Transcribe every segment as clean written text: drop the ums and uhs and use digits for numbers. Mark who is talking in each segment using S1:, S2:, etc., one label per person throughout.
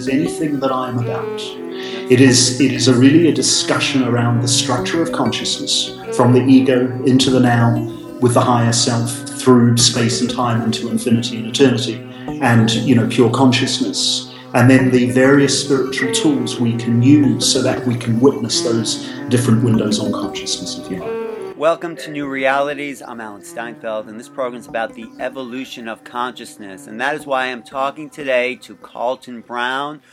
S1: is anything that I'm about. It is really a discussion around the structure of consciousness, from the ego into the now, with the higher self, through space and time into infinity and eternity, and pure consciousness. And then the various spiritual tools we can use so that we can witness those different windows on consciousness, if you like.
S2: Welcome to New Realities. I'm Alan Steinfeld, and this program is about the evolution of consciousness. And that is why I'm talking today to Carlton Brown,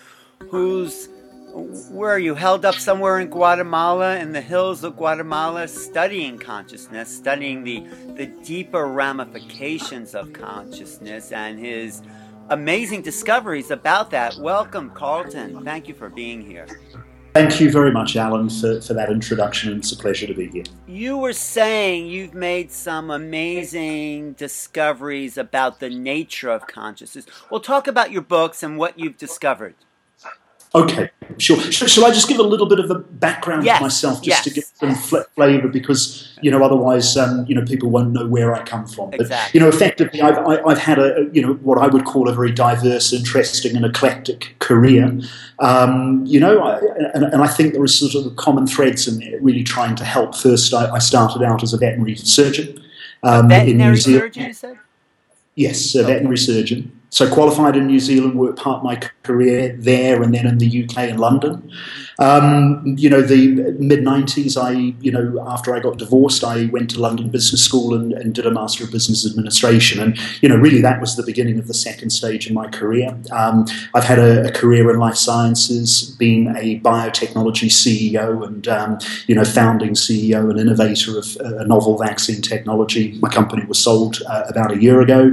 S2: where are you, held up somewhere in Guatemala, in the hills of Guatemala, studying consciousness, studying the deeper ramifications of consciousness and his amazing discoveries about that. Welcome, Carlton. Thank you for being here.
S1: Thank you very much, Alan, for that introduction, and it's a pleasure to be here.
S2: You were saying you've made some amazing discoveries about the nature of consciousness. Well, talk about your books and what you've discovered.
S1: Okay, sure. Shall I just give a little bit of a background of myself, just to get some flavour, because otherwise people won't know where I come from.
S2: Exactly.
S1: But effectively, I've had what I would call a very diverse, interesting, and eclectic career. And I think there are sort of common threads in there, really trying to help. First, I started out as a veterinary surgeon.
S2: Veterinary surgeon, you said?
S1: Yes, a veterinary surgeon. So qualified in New Zealand, worked part of my career there and then in the UK and London. The mid-90s, after I got divorced, I went to London Business School and did a Master of Business Administration. And, really that was the beginning of the second stage in my career. I've had a career in life sciences, being a biotechnology CEO and, founding CEO and innovator of a novel vaccine technology. My company was sold about a year ago.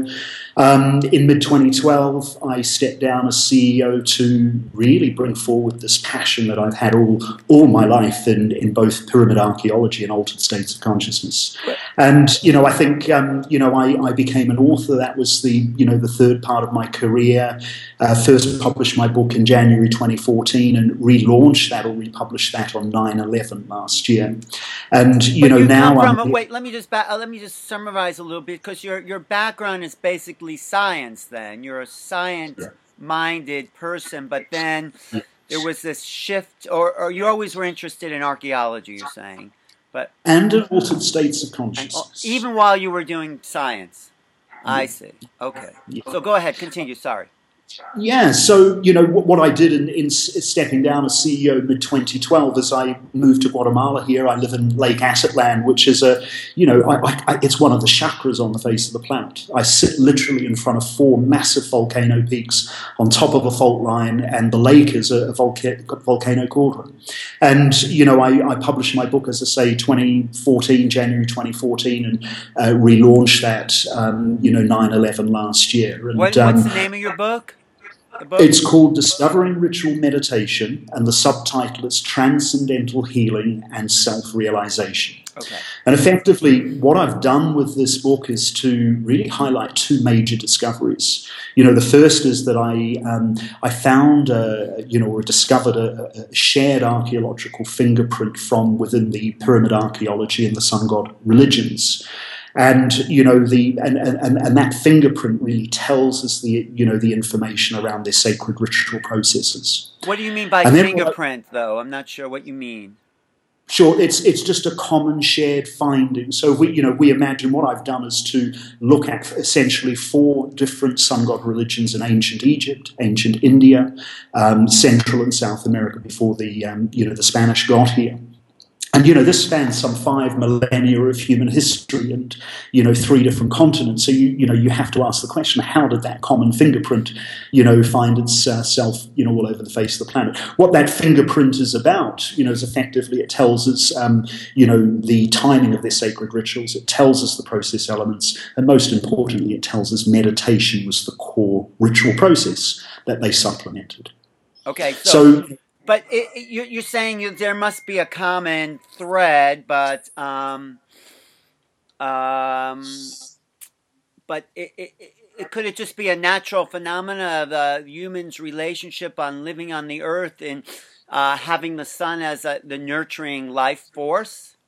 S1: In mid-2012, I stepped down as CEO to really bring forward this passion that I've had all my life in both pyramid archaeology and altered states of consciousness. And, I think, I became an author. That was the third part of my career. First published my book in January 2014 and relaunched that or republished that on 9/11 last year. And,
S2: wait, let me just summarize a little bit, because your background is basically science. Then you're a science-minded person, but then there was this shift, or you always were interested in archaeology, you're saying,
S1: and in altered states of consciousness,
S2: even while you were doing science. I see. Okay, so go ahead, continue. Sorry.
S1: Yeah, so, what I did in stepping down as CEO mid-2012 is I moved to Guatemala here. I live in Lake Atitlan, which is it's one of the chakras on the face of the planet. I sit literally in front of 4 massive volcano peaks on top of a fault line, and the lake is a volcano cauldron. And, I published my book, as I say, January 2014, and relaunched that, 9/11 last year. And,
S2: what's the name of your book?
S1: It's called Discovering Ritual Meditation, and the subtitle is Transcendental Healing and Self-Realization.
S2: Okay.
S1: And effectively, what I've done with this book is to really highlight 2 major discoveries. The first is that I found, or discovered a shared archaeological fingerprint from within the pyramid archaeology and the sun god religions. And and that fingerprint really tells us the information around their sacred ritual processes.
S2: What do you mean by fingerprint, though? I'm not sure what you mean.
S1: Sure, it's just a common shared finding. So we imagine, what I've done is to look at essentially 4 different sun god religions in ancient Egypt, ancient India, Central and South America before the Spanish got here. And, this spans some 5 millennia of human history and, 3 different continents. So, you have to ask the question, how did that common fingerprint, find itself, all over the face of the planet? What that fingerprint is about, is effectively it tells us, the timing of their sacred rituals. It tells us the process elements. And most importantly, it tells us meditation was the core ritual process that they supplemented.
S2: Okay, so but you're saying there must be a common thread, but could it just be a natural phenomena of humans' relationship on living on the earth and having the sun as the nurturing life force?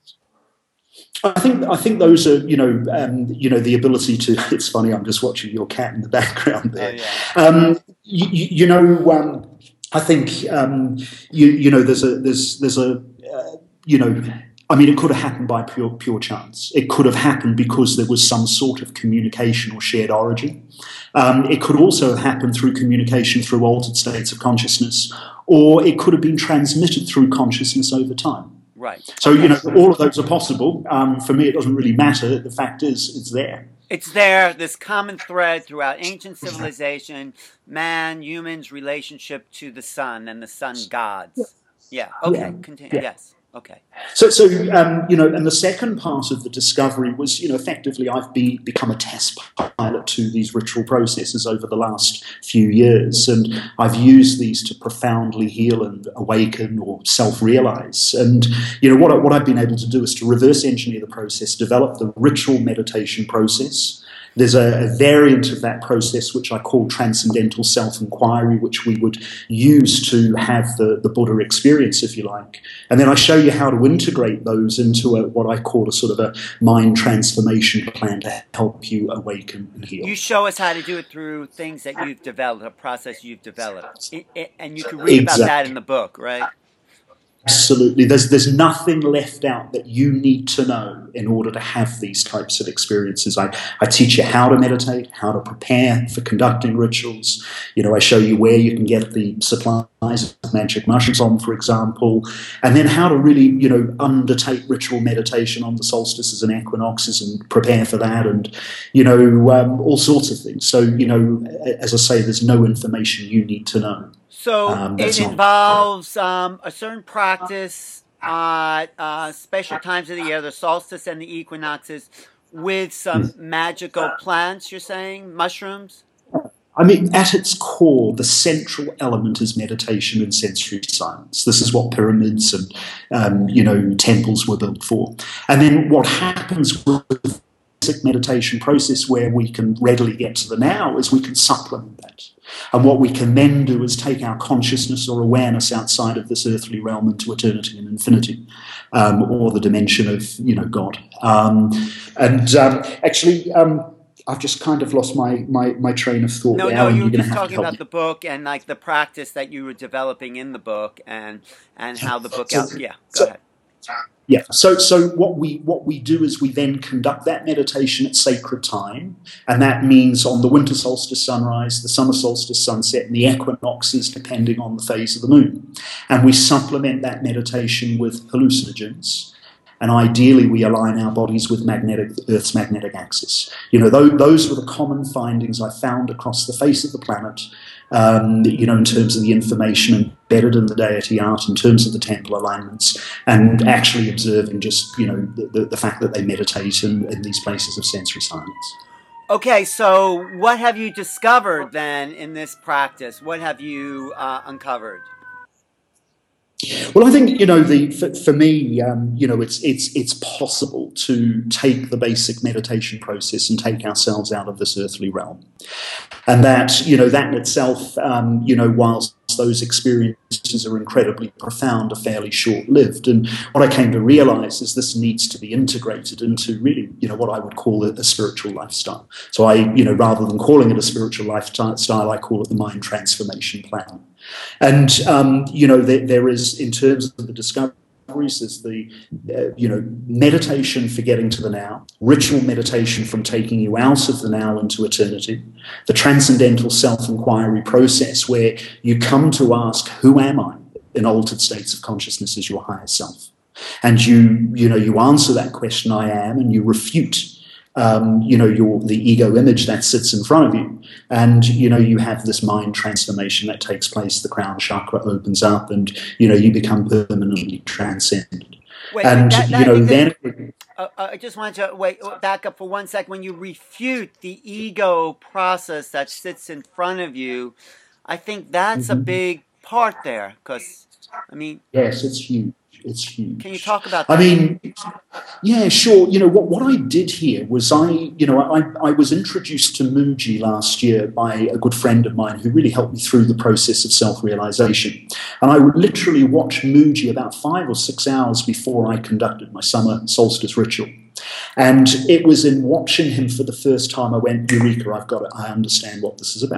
S1: I think those are the ability to. It's funny. I'm just watching your cat in the background there.
S2: Oh, yeah.
S1: you know, I think you know there's a you know. I mean, it could have happened by pure chance. It could have happened because there was some sort of communication or shared origin. It could also have happened through communication through altered states of consciousness, or it could have been transmitted through consciousness over time.
S2: Right.
S1: So, you know, all of those are possible. For me, it doesn't really matter. The fact is, it's there.
S2: It's there, this common thread throughout ancient civilization, man, humans' relationship to the sun and the sun gods. Yeah, okay,
S1: Yeah.
S2: continue.
S1: Yeah.
S2: Yes, okay.
S1: So you know, and the second part of the discovery was, you know, effectively I've become a test pilot to these ritual processes over the last few years, and I've used these to profoundly heal and awaken or self-realize. And, you know, what I've been able to do is to reverse engineer the process, develop the ritual meditation process. There's a variant of that process which I call transcendental self-inquiry, which we would use to have the Buddha experience, if you like. And then I show you how to integrate those into what I call a sort of a mind transformation plan to help you awaken and heal.
S2: You show us how to do it through things that you've developed, a process you've developed. And you can read about that in the book, right?
S1: Absolutely. There's nothing left out that you need to know in order to have these types of experiences. I teach you how to meditate, how to prepare for conducting rituals. You know, I show you where you can get the supplies of magic mushrooms on, for example, and then how to really, you know, undertake ritual meditation on the solstices and equinoxes and prepare for that, and, you know, all sorts of things. So, you know, as I say, there's no information you need to know.
S2: So it involves a certain practice at special times of the year, the solstice and the equinoxes, with some magical plants, you're saying? Mushrooms?
S1: I mean, at its core, the central element is meditation and sensory silence. This is what pyramids and, you know, temples were built for. And then what happens with the basic meditation process, where we can readily get to the now, is we can supplement that. And what we can then do is take our consciousness or awareness outside of this earthly realm into eternity and infinity, or the dimension of, you know, God. Actually, I've just kind of lost my train of thought.
S2: No, you were just talking about the book and like the practice that you were developing in the book and how the book go ahead.
S1: Yeah. So what we do is we then conduct that meditation at sacred time, and that means on the winter solstice sunrise, the summer solstice sunset, and the equinoxes, depending on the phase of the moon. And we supplement that meditation with hallucinogens. And ideally, we align our bodies with Earth's magnetic axis. You know, those were the common findings I found across the face of the planet, you know, in terms of the information embedded in the deity art, in terms of the temple alignments, and actually observing just, you know, the fact that they meditate in these places of sensory silence. Okay,
S2: so what have you discovered then in this practice? What have you uncovered?
S1: Well, I think, you know, for me, you know, it's possible to take the basic meditation process and take ourselves out of this earthly realm, and that, you know, that in itself, you know, whilst those experiences are incredibly profound, are fairly short-lived. And what I came to realise is this needs to be integrated into really, you know, what I would call a spiritual lifestyle. So you know, rather than calling it a spiritual lifestyle, I call it the mind transformation plan. And, you know, there is, in terms of the discoveries, there's the, you know, meditation for getting to the now, ritual meditation from taking you out of the now into eternity, the transcendental self-inquiry process where you come to ask, who am I in altered states of consciousness as your higher self? And you know, you answer that question, I am, and you refute you know, the ego image that sits in front of you, and, you know, you have this mind transformation that takes place. The crown chakra opens up, and, you know, you become permanently transcended.
S2: Wait, and you know, then I just wanted to back up for 1 second. When you refute the ego process that sits in front of you, I think that's a big part there, because, I mean,
S1: yes, it's huge. It's huge.
S2: Can you talk about that?
S1: I mean, yeah, sure. You know, what I did here was I was introduced to Mooji last year by a good friend of mine who really helped me through the process of self-realization. And I would literally watch Mooji about 5 or 6 hours before I conducted my summer solstice ritual. And it was in watching him for the first time I went, Eureka, I understand what this is about.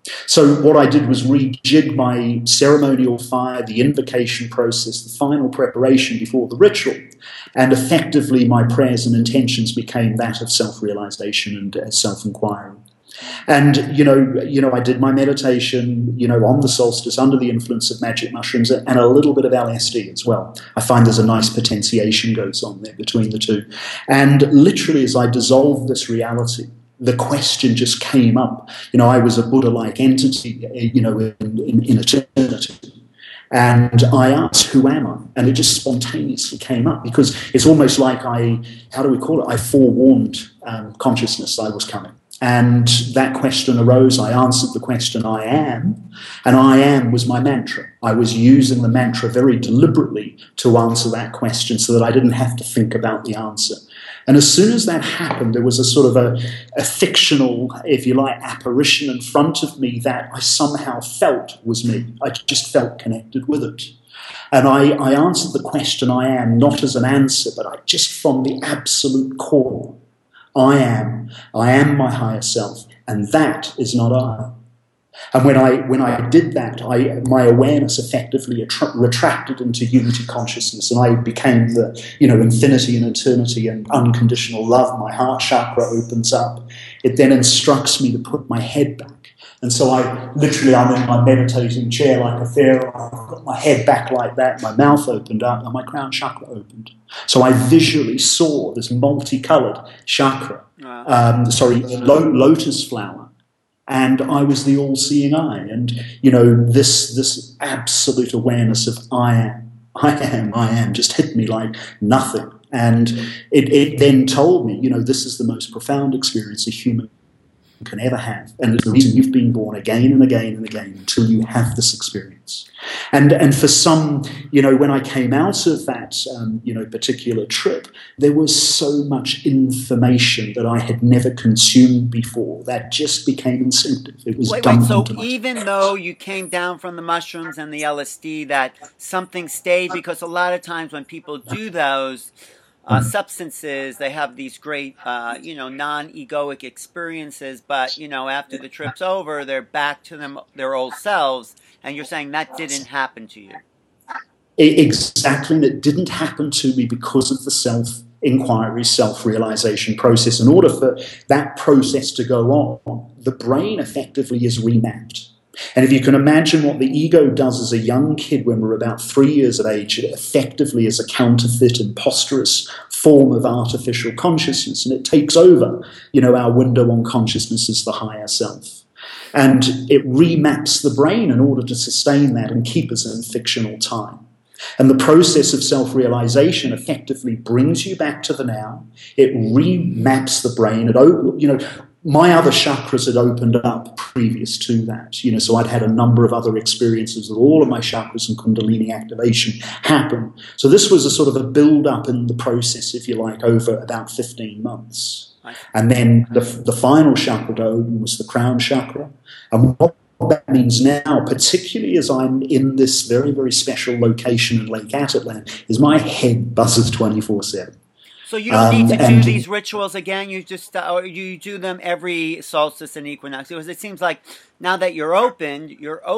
S1: So what I did was rejig my ceremonial fire, the invocation process, the final preparation before the ritual, and effectively my prayers and intentions became that of self-realization and self-inquiry. And I did my meditation, on the solstice under the influence of magic mushrooms and a little bit of LSD as well. I find there's a nice potentiation goes on there between the two. And literally, as I dissolved this reality, the question just came up. I was a Buddha-like entity, in eternity. And I asked, who am I? And it just spontaneously came up because it's almost like I forewarned consciousness I was coming. And that question arose. I answered the question, I am. And I am was my mantra. I was using the mantra very deliberately to answer that question so that I didn't have to think about the answer. And as soon as that happened, there was a sort of a fictional, if you like, apparition in front of me that I somehow felt was me. I just felt connected with it. And I answered the question, I am, not as an answer, but just from the absolute core. I am my higher self, and that is not I. And when I did that, my awareness effectively retracted into unity consciousness, and I became the infinity and eternity and unconditional love. My heart chakra opens up. It then instructs me to put my head back, and so I'm in my meditating chair like a pharaoh. I've got my head back like that. My mouth opened up, and my crown chakra opened. So I visually saw this multicolored chakra, lotus flower. And I was the all-seeing eye, and this absolute awareness of I am, just hit me like nothing. And it then told me, this is the most profound experience a human can ever have, and it's the reason you've been born again and again and again until you have this experience. And for some, when I came out of that, particular trip, there was so much information that I had never consumed before that just became instinctive. It was
S2: so even though you came down from the mushrooms and the LSD, that something stayed, because a lot of times when people do those substances, they have these great, non-egoic experiences, but, after the trip's over, they're back to their old selves, and you're saying that didn't happen to you.
S1: Exactly, and it didn't happen to me because of the self-inquiry, self-realization process. In order for that process to go on, the brain effectively is remapped. And if you can imagine what the ego does as a young kid when we're about 3 years of age, it effectively is a counterfeit, imposterous form of artificial consciousness, and it takes over, our window on consciousness as the higher self. And it remaps the brain in order to sustain that and keep us in fictional time. And the process of self-realization effectively brings you back to the now. It remaps the brain. My other chakras had opened up previous to that, so I'd had a number of other experiences with all of my chakras and Kundalini activation happen. So this was a sort of a build-up in the process, if you like, over about 15 months. And then the final chakra to open was the crown chakra. And what that means now, particularly as I'm in this very, very special location in Lake Atitlan, is my head buzzes 24/7.
S2: So you don't need to do these rituals again. You just or you do them every solstice and equinox. Because it seems like now that you're open,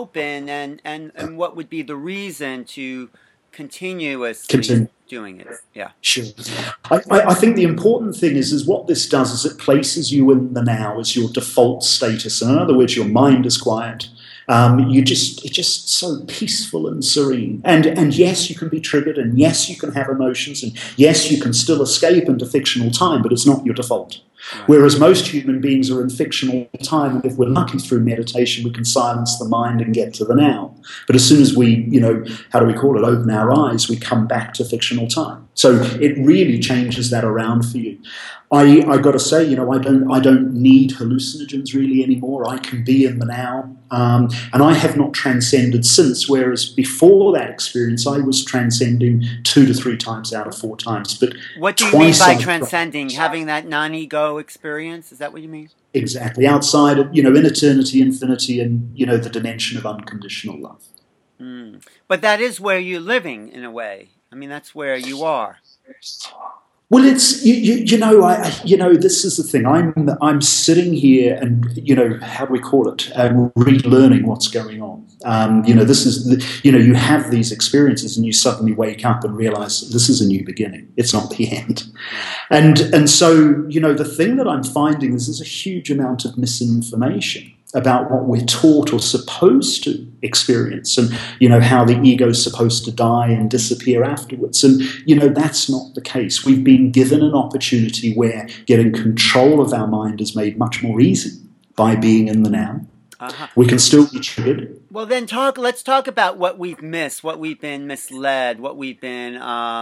S2: and what would be the reason to continuously doing it? Yeah,
S1: sure. I think the important thing is what this does is it places you in the now as your default status. In other words, your mind is quiet. It's just so peaceful and serene. And yes, you can be triggered, and yes, you can have emotions, and yes, you can still escape into fictional time, but it's not your default. Right. Whereas most human beings are in fictional time, and if we're lucky through meditation, we can silence the mind and get to the now. But as soon as we, open our eyes, we come back to fictional time. So it really changes that around for you. I got to say, I don't need hallucinogens really anymore. I can be in the now, and I have not transcended since. Whereas before that experience, I was transcending 2 to 3 times out of 4 times. But
S2: what do you mean by transcending? Having that non-ego experience? Is that what you mean?
S1: Exactly. Outside of in eternity, infinity, and the dimension of unconditional love.
S2: But that is where you're living in a way. I mean, that's where you are.
S1: Well, it's you know this is the thing. I'm sitting here and how do we call it? Relearning what's going on. This is you have these experiences and you suddenly wake up and realize this is a new beginning. It's not the end. And so the thing that I'm finding is there's a huge amount of misinformation about what we're taught or supposed to experience, and how the ego is supposed to die and disappear afterwards. And that's not the case. We've been given an opportunity where getting control of our mind is made much more easy by being in the now. We can still be triggered.
S2: Well, then let's talk about what we've missed, what we've been misled, what we've been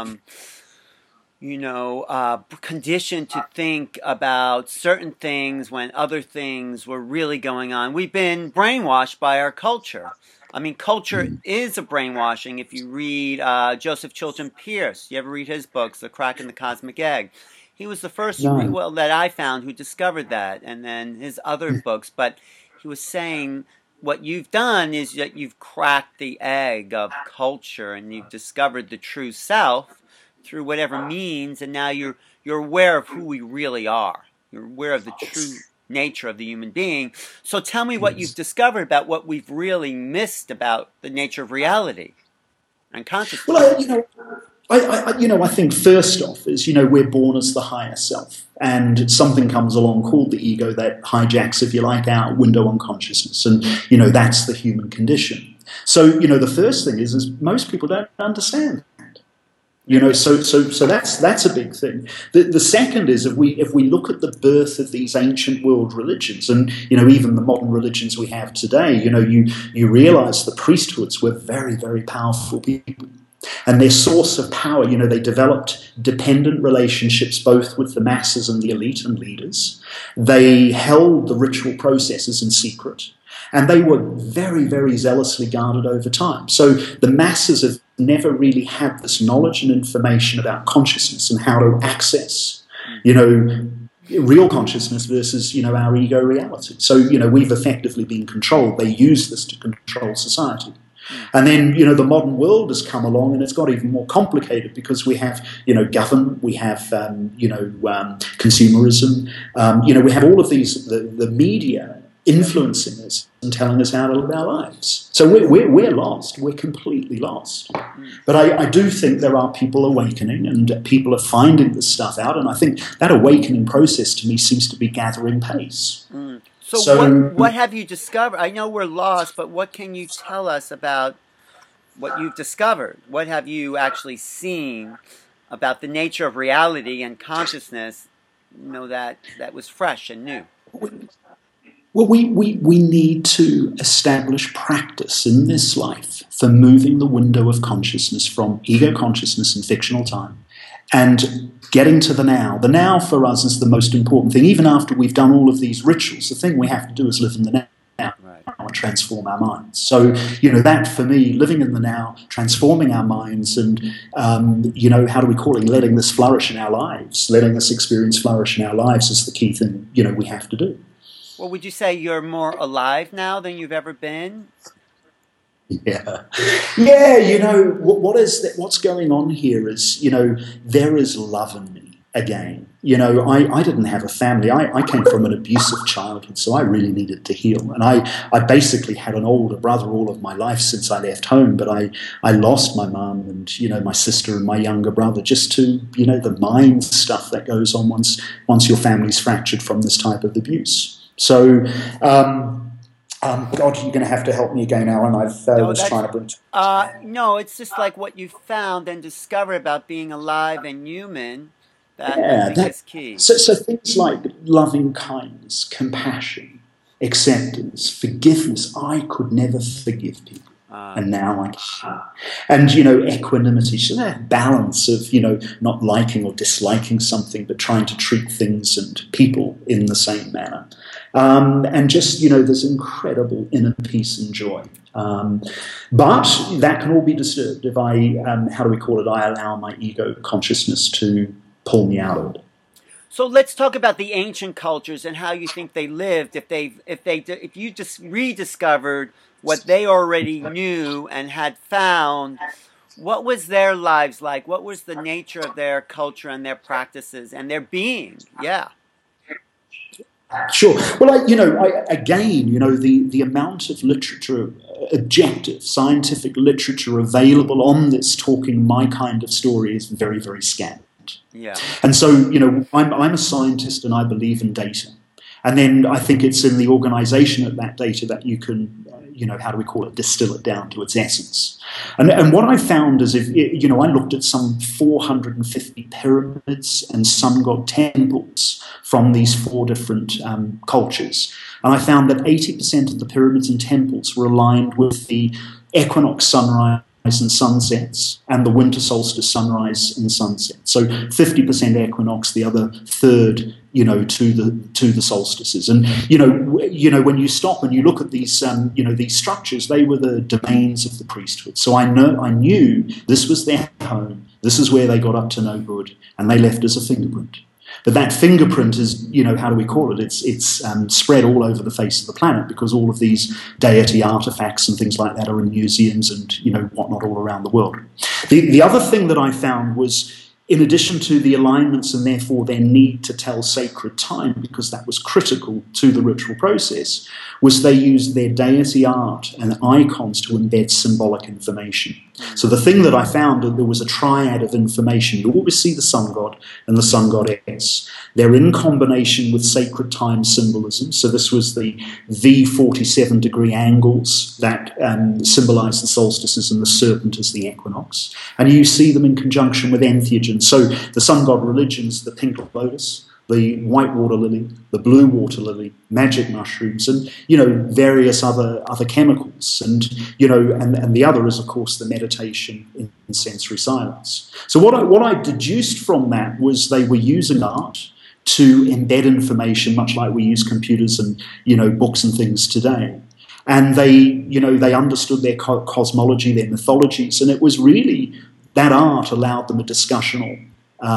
S2: conditioned to think about certain things when other things were really going on. We've been brainwashed by our culture. I mean, culture is a brainwashing. If you read Joseph Chilton Pearce, you ever read his books, The Crack in the Cosmic Egg? He was the first that I found who discovered that, and then his other books. But he was saying what you've done is that you've cracked the egg of culture and you've discovered the true self through whatever means, and now you're aware of who we really are. You're aware of the true nature of the human being. So tell me what you've discovered about what we've really missed about the nature of reality and consciousness.
S1: Well, I think first off is we're born as the higher self, and something comes along called the ego that hijacks, if you like, our window on consciousness, and that's the human condition. So the first thing is most people don't understand. So that's a big thing. The second is if we look at the birth of these ancient world religions, and even the modern religions we have today, you realise the priesthoods were very, very powerful people, and their source of power, they developed dependent relationships both with the masses and the elite and leaders. They held the ritual processes in secret. And they were very, very zealously guarded over time. So the masses have never really had this knowledge and information about consciousness and how to access, real consciousness versus, our ego reality. So, we've effectively been controlled. They use this to control society. And then, the modern world has come along and it's got even more complicated because we have, government, we have, consumerism, we have all of these, the media influencing us and telling us how to live our lives. So we're lost. We're completely lost. But I do think there are people awakening and people are finding this stuff out, and I think that awakening process to me seems to be gathering pace.
S2: So what have you discovered? I know we're lost, but what can you tell us about what you've discovered? What have you actually seen about the nature of reality and consciousness, that was fresh and new?
S1: Well, we need to establish practice in this life for moving the window of consciousness from ego consciousness and fictional time and getting to the now. The now for us is the most important thing. Even after we've done all of these rituals, the thing we have to do is live in the now and transform our minds. So, that for me, living in the now, transforming our minds and, how do we call it, letting this flourish in our lives, letting this experience flourish in our lives is the key thing, we have to do.
S2: Well, would you say you're more alive now than you've ever been?
S1: Yeah. What's going on here is, there is love in me again. I didn't have a family. I came from an abusive childhood, so I really needed to heal. And I basically had an older brother all of my life since I left home, but I lost my mum and, my sister and my younger brother just to, the mind stuff that goes on once your family's fractured from this type of abuse. So, God, you're going to have to help me again, Alan. I was trying to bring.
S2: No, it's just like what you found and discovered about being alive and human. That is key.
S1: So things like loving kindness, compassion, acceptance, forgiveness. I could never forgive people. And now I can. And, equanimity, so that balance of, not liking or disliking something, but trying to treat things and people in the same manner. And just, this incredible inner peace and joy. But that can all be disturbed if I allow my ego consciousness to pull me out of it.
S2: So let's talk about the ancient cultures and how you think they lived. If you just rediscovered what they already knew and had found, What was their lives like? What was the nature of their culture and their practices and their being? Yeah.
S1: Sure. Well, again, the amount of literature, objective, scientific literature available on this talking my kind of story is very, very scant.
S2: Yeah.
S1: And so, I'm a scientist and I believe in data. And then I think it's in the organization of that data that you can, how do we call it, distill it down to its essence. And what I found is I looked at some 450 pyramids and sun god temples from these 4 different cultures. And I found that 80% of the pyramids and temples were aligned with the equinox sunrise and sunsets and the winter solstice sunrise and sunset. So 50% equinox, the other third, to the solstices. And when you stop and you look at these these structures, they were the domains of the priesthood. So I knew this was their home. This is where they got up to no good, and they left as a fingerprint. But that fingerprint is, how do we call it? It's spread all over the face of the planet because all of these deity artifacts and things like that are in museums and, whatnot all around the world. The other thing that I found was, in addition to the alignments and therefore their need to tell sacred time, because that was critical to the ritual process, was they used their deity art and icons to embed symbolic information. So the thing that I found, that there was a triad of information. You always see the sun god and the sun goddess. They're in combination with sacred time symbolism. So this was the V47 degree angles that symbolize the solstices and the serpent as the equinox. And you see them in conjunction with entheogens. So the sun god religions, the pink lotus, the white water lily, the blue water lily, magic mushrooms, and various other chemicals, and the other is of course the meditation in sensory silence. So what I deduced from that was they were using art to embed information, much like we use computers and books and things today. And they understood their cosmology, their mythologies, and it was really that art allowed them a discussional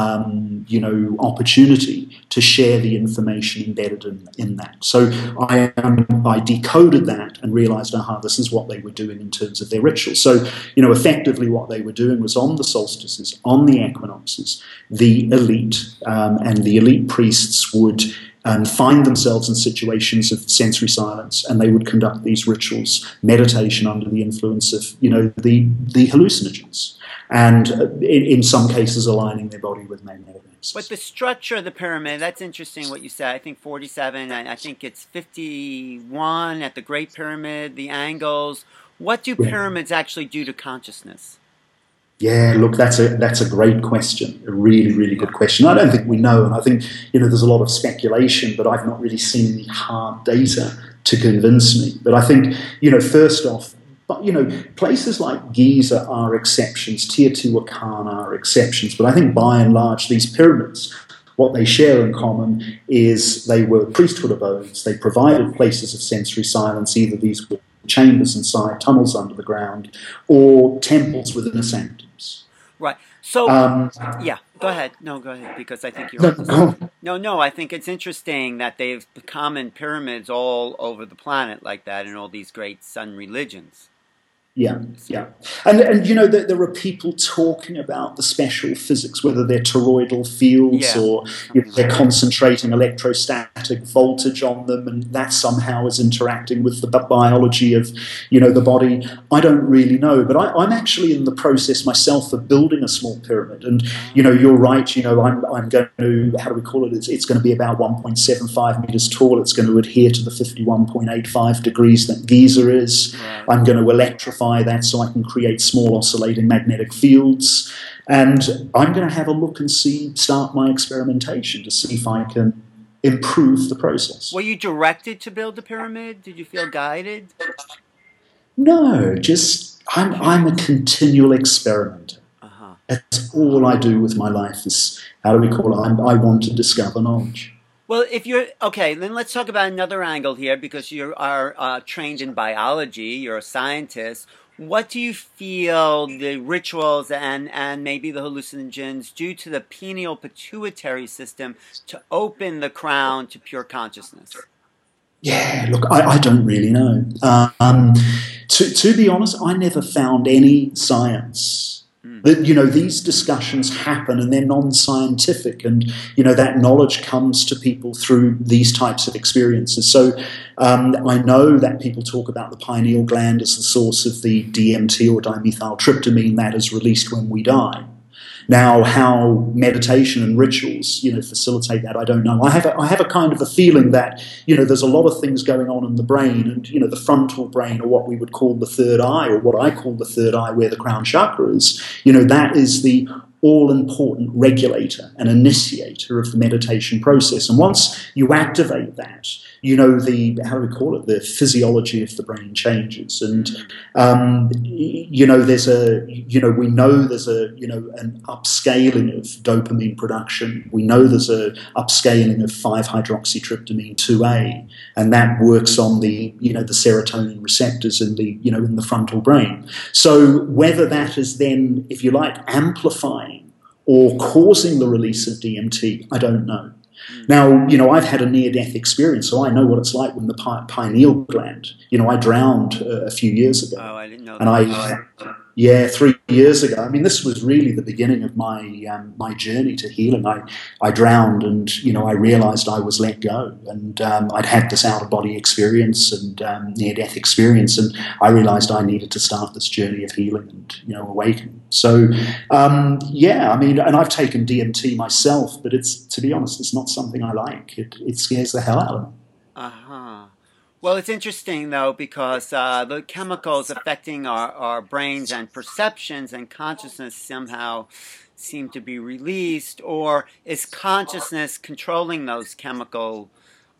S1: opportunity to share the information embedded in that. So I decoded that and realized, this is what they were doing in terms of their rituals. So, effectively what they were doing was on the solstices, on the equinoxes, the elite and the elite priests would find themselves in situations of sensory silence, and they would conduct these rituals, meditation under the influence of, the hallucinogens. And in some cases aligning their body with magnetic nexus.
S2: But the structure of the pyramid, that's interesting what you said. I think 47, I think it's 51 at the Great Pyramid, the angles. What do pyramids actually do to consciousness?
S1: Yeah, look, that's a great question, a really, really good question. I don't think we know, and I think, there's a lot of speculation, but I've not really seen any hard data to convince me. But I think, first off, but, places like Giza are exceptions, Teotihuacan are exceptions, but I think by and large these pyramids, what they share in common is they were priesthood abodes. They provided places of sensory silence, either these were chambers inside, tunnels under the ground, or temples within the sanctums.
S2: Right. So, yeah, go ahead. No, go ahead, because I think you're... No, I think it's interesting that they've common pyramids all over the planet like that in all these great sun religions.
S1: Yeah. And there are people talking about the special physics, whether they're toroidal fields or they're concentrating electrostatic voltage on them, and that somehow is interacting with the biology of, the body. I don't really know, but I'm actually in the process myself of building a small pyramid. And, you're right, I'm going to, how do we call it? It's going to be about 1.75 meters tall. It's going to adhere to the 51.85 degrees that Giza is. Right. I'm going to electrify that so I can create small oscillating magnetic fields, and I'm going to have a look and start my experimentation to see if I can improve the process.
S2: Were you directed to build a pyramid? Did you feel guided?
S1: No, just I'm a continual experimenter. That's all I do with my life is, how do we call it? I want to discover knowledge.
S2: Well, if you're okay, then let's talk about another angle here, because you are trained in biology, you're a scientist. What do you feel the rituals and maybe the hallucinogens do to the pineal pituitary system to open the crown to pure consciousness?
S1: Yeah, look, I don't really know. To be honest, I never found any science That, these discussions happen and they're non-scientific, and, that knowledge comes to people through these types of experiences. So I know that people talk about the pineal gland as the source of the DMT or dimethyltryptamine that is released when we die. Now, how meditation and rituals, facilitate that, I don't know. I have a kind of a feeling that, there's a lot of things going on in the brain, and, the frontal brain, or what we would call the third eye, or what I call the third eye, where the crown chakra is, that is the all-important regulator and initiator of the meditation process. And once you activate that, how do we call it, the physiology of the brain changes. And, there's we know there's an upscaling of dopamine production. We know there's a upscaling of 5-hydroxytryptamine 2A, and that works on the serotonin receptors in in the frontal brain. So whether that is then, if you like, amplifying or causing the release of DMT, I don't know. Now, I've had a near-death experience, so I know what it's like when the pineal gland. I drowned a few years ago.
S2: Oh, I didn't know
S1: that. And 3 years ago. I mean, this was really the beginning of my my journey to healing. I drowned, and I realised I was let go, and I'd had this out-of-body experience and near-death experience, and I realised I needed to start this journey of healing and awakening. So, I mean, and I've taken DMT myself, but to be honest, it's not something I like. It scares the hell out of me.
S2: Well, it's interesting, though, because the chemicals affecting our brains and perceptions and consciousness somehow seem to be released, or is consciousness controlling those chemical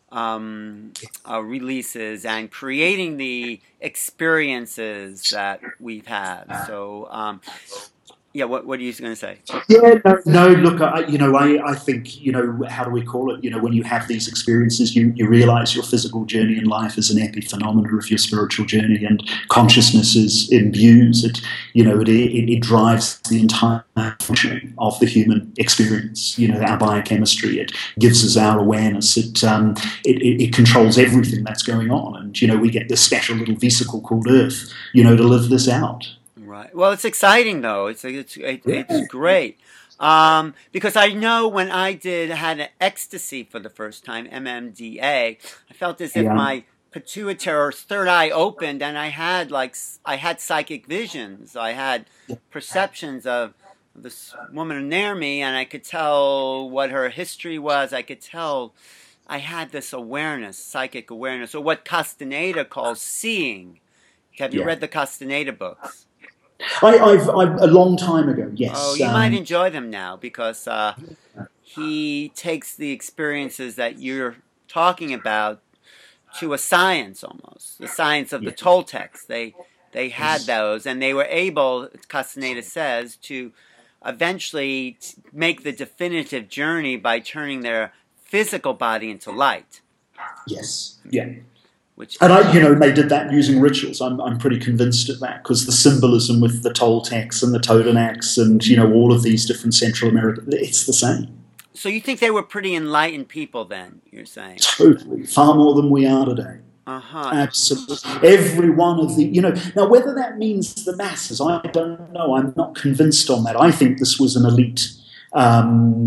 S2: releases and creating the experiences that we've had? So, what are you going to say?
S1: Yeah, no. Look, I think, how do we call it? When you have these experiences, you realise your physical journey in life is an epiphenomena of your spiritual journey, and consciousness imbues it. It drives the entire function of the human experience. Our biochemistry. It gives us our awareness. It controls everything that's going on, and we get this special little vesicle called Earth. To live this out.
S2: Right. Well, it's exciting, though. It's great. Because I know when I had an ecstasy for the first time, MMDA, I felt as if my pituitary or third eye opened, and I had psychic visions. I had perceptions of this woman near me, and I could tell what her history was. I could tell I had this awareness, psychic awareness, or what Castaneda calls seeing. Have you read the Castaneda books?
S1: I've a long time ago, yes.
S2: Oh, you might enjoy them now, because he takes the experiences that you're talking about to a science, almost the science of the Toltecs. They had those, and they were able, Castaneda says, to eventually make the definitive journey by turning their physical body into light.
S1: Yes. Yeah. And they did that using rituals. I'm pretty convinced of that, because the symbolism with the Toltecs and the Totonacs and all of these different Central America, it's the same.
S2: So you think they were pretty enlightened people then? You're saying
S1: totally, far more than we are today. Absolutely. Every one of the now whether that means the masses, I don't know. I'm not convinced on that. I think this was an elite, how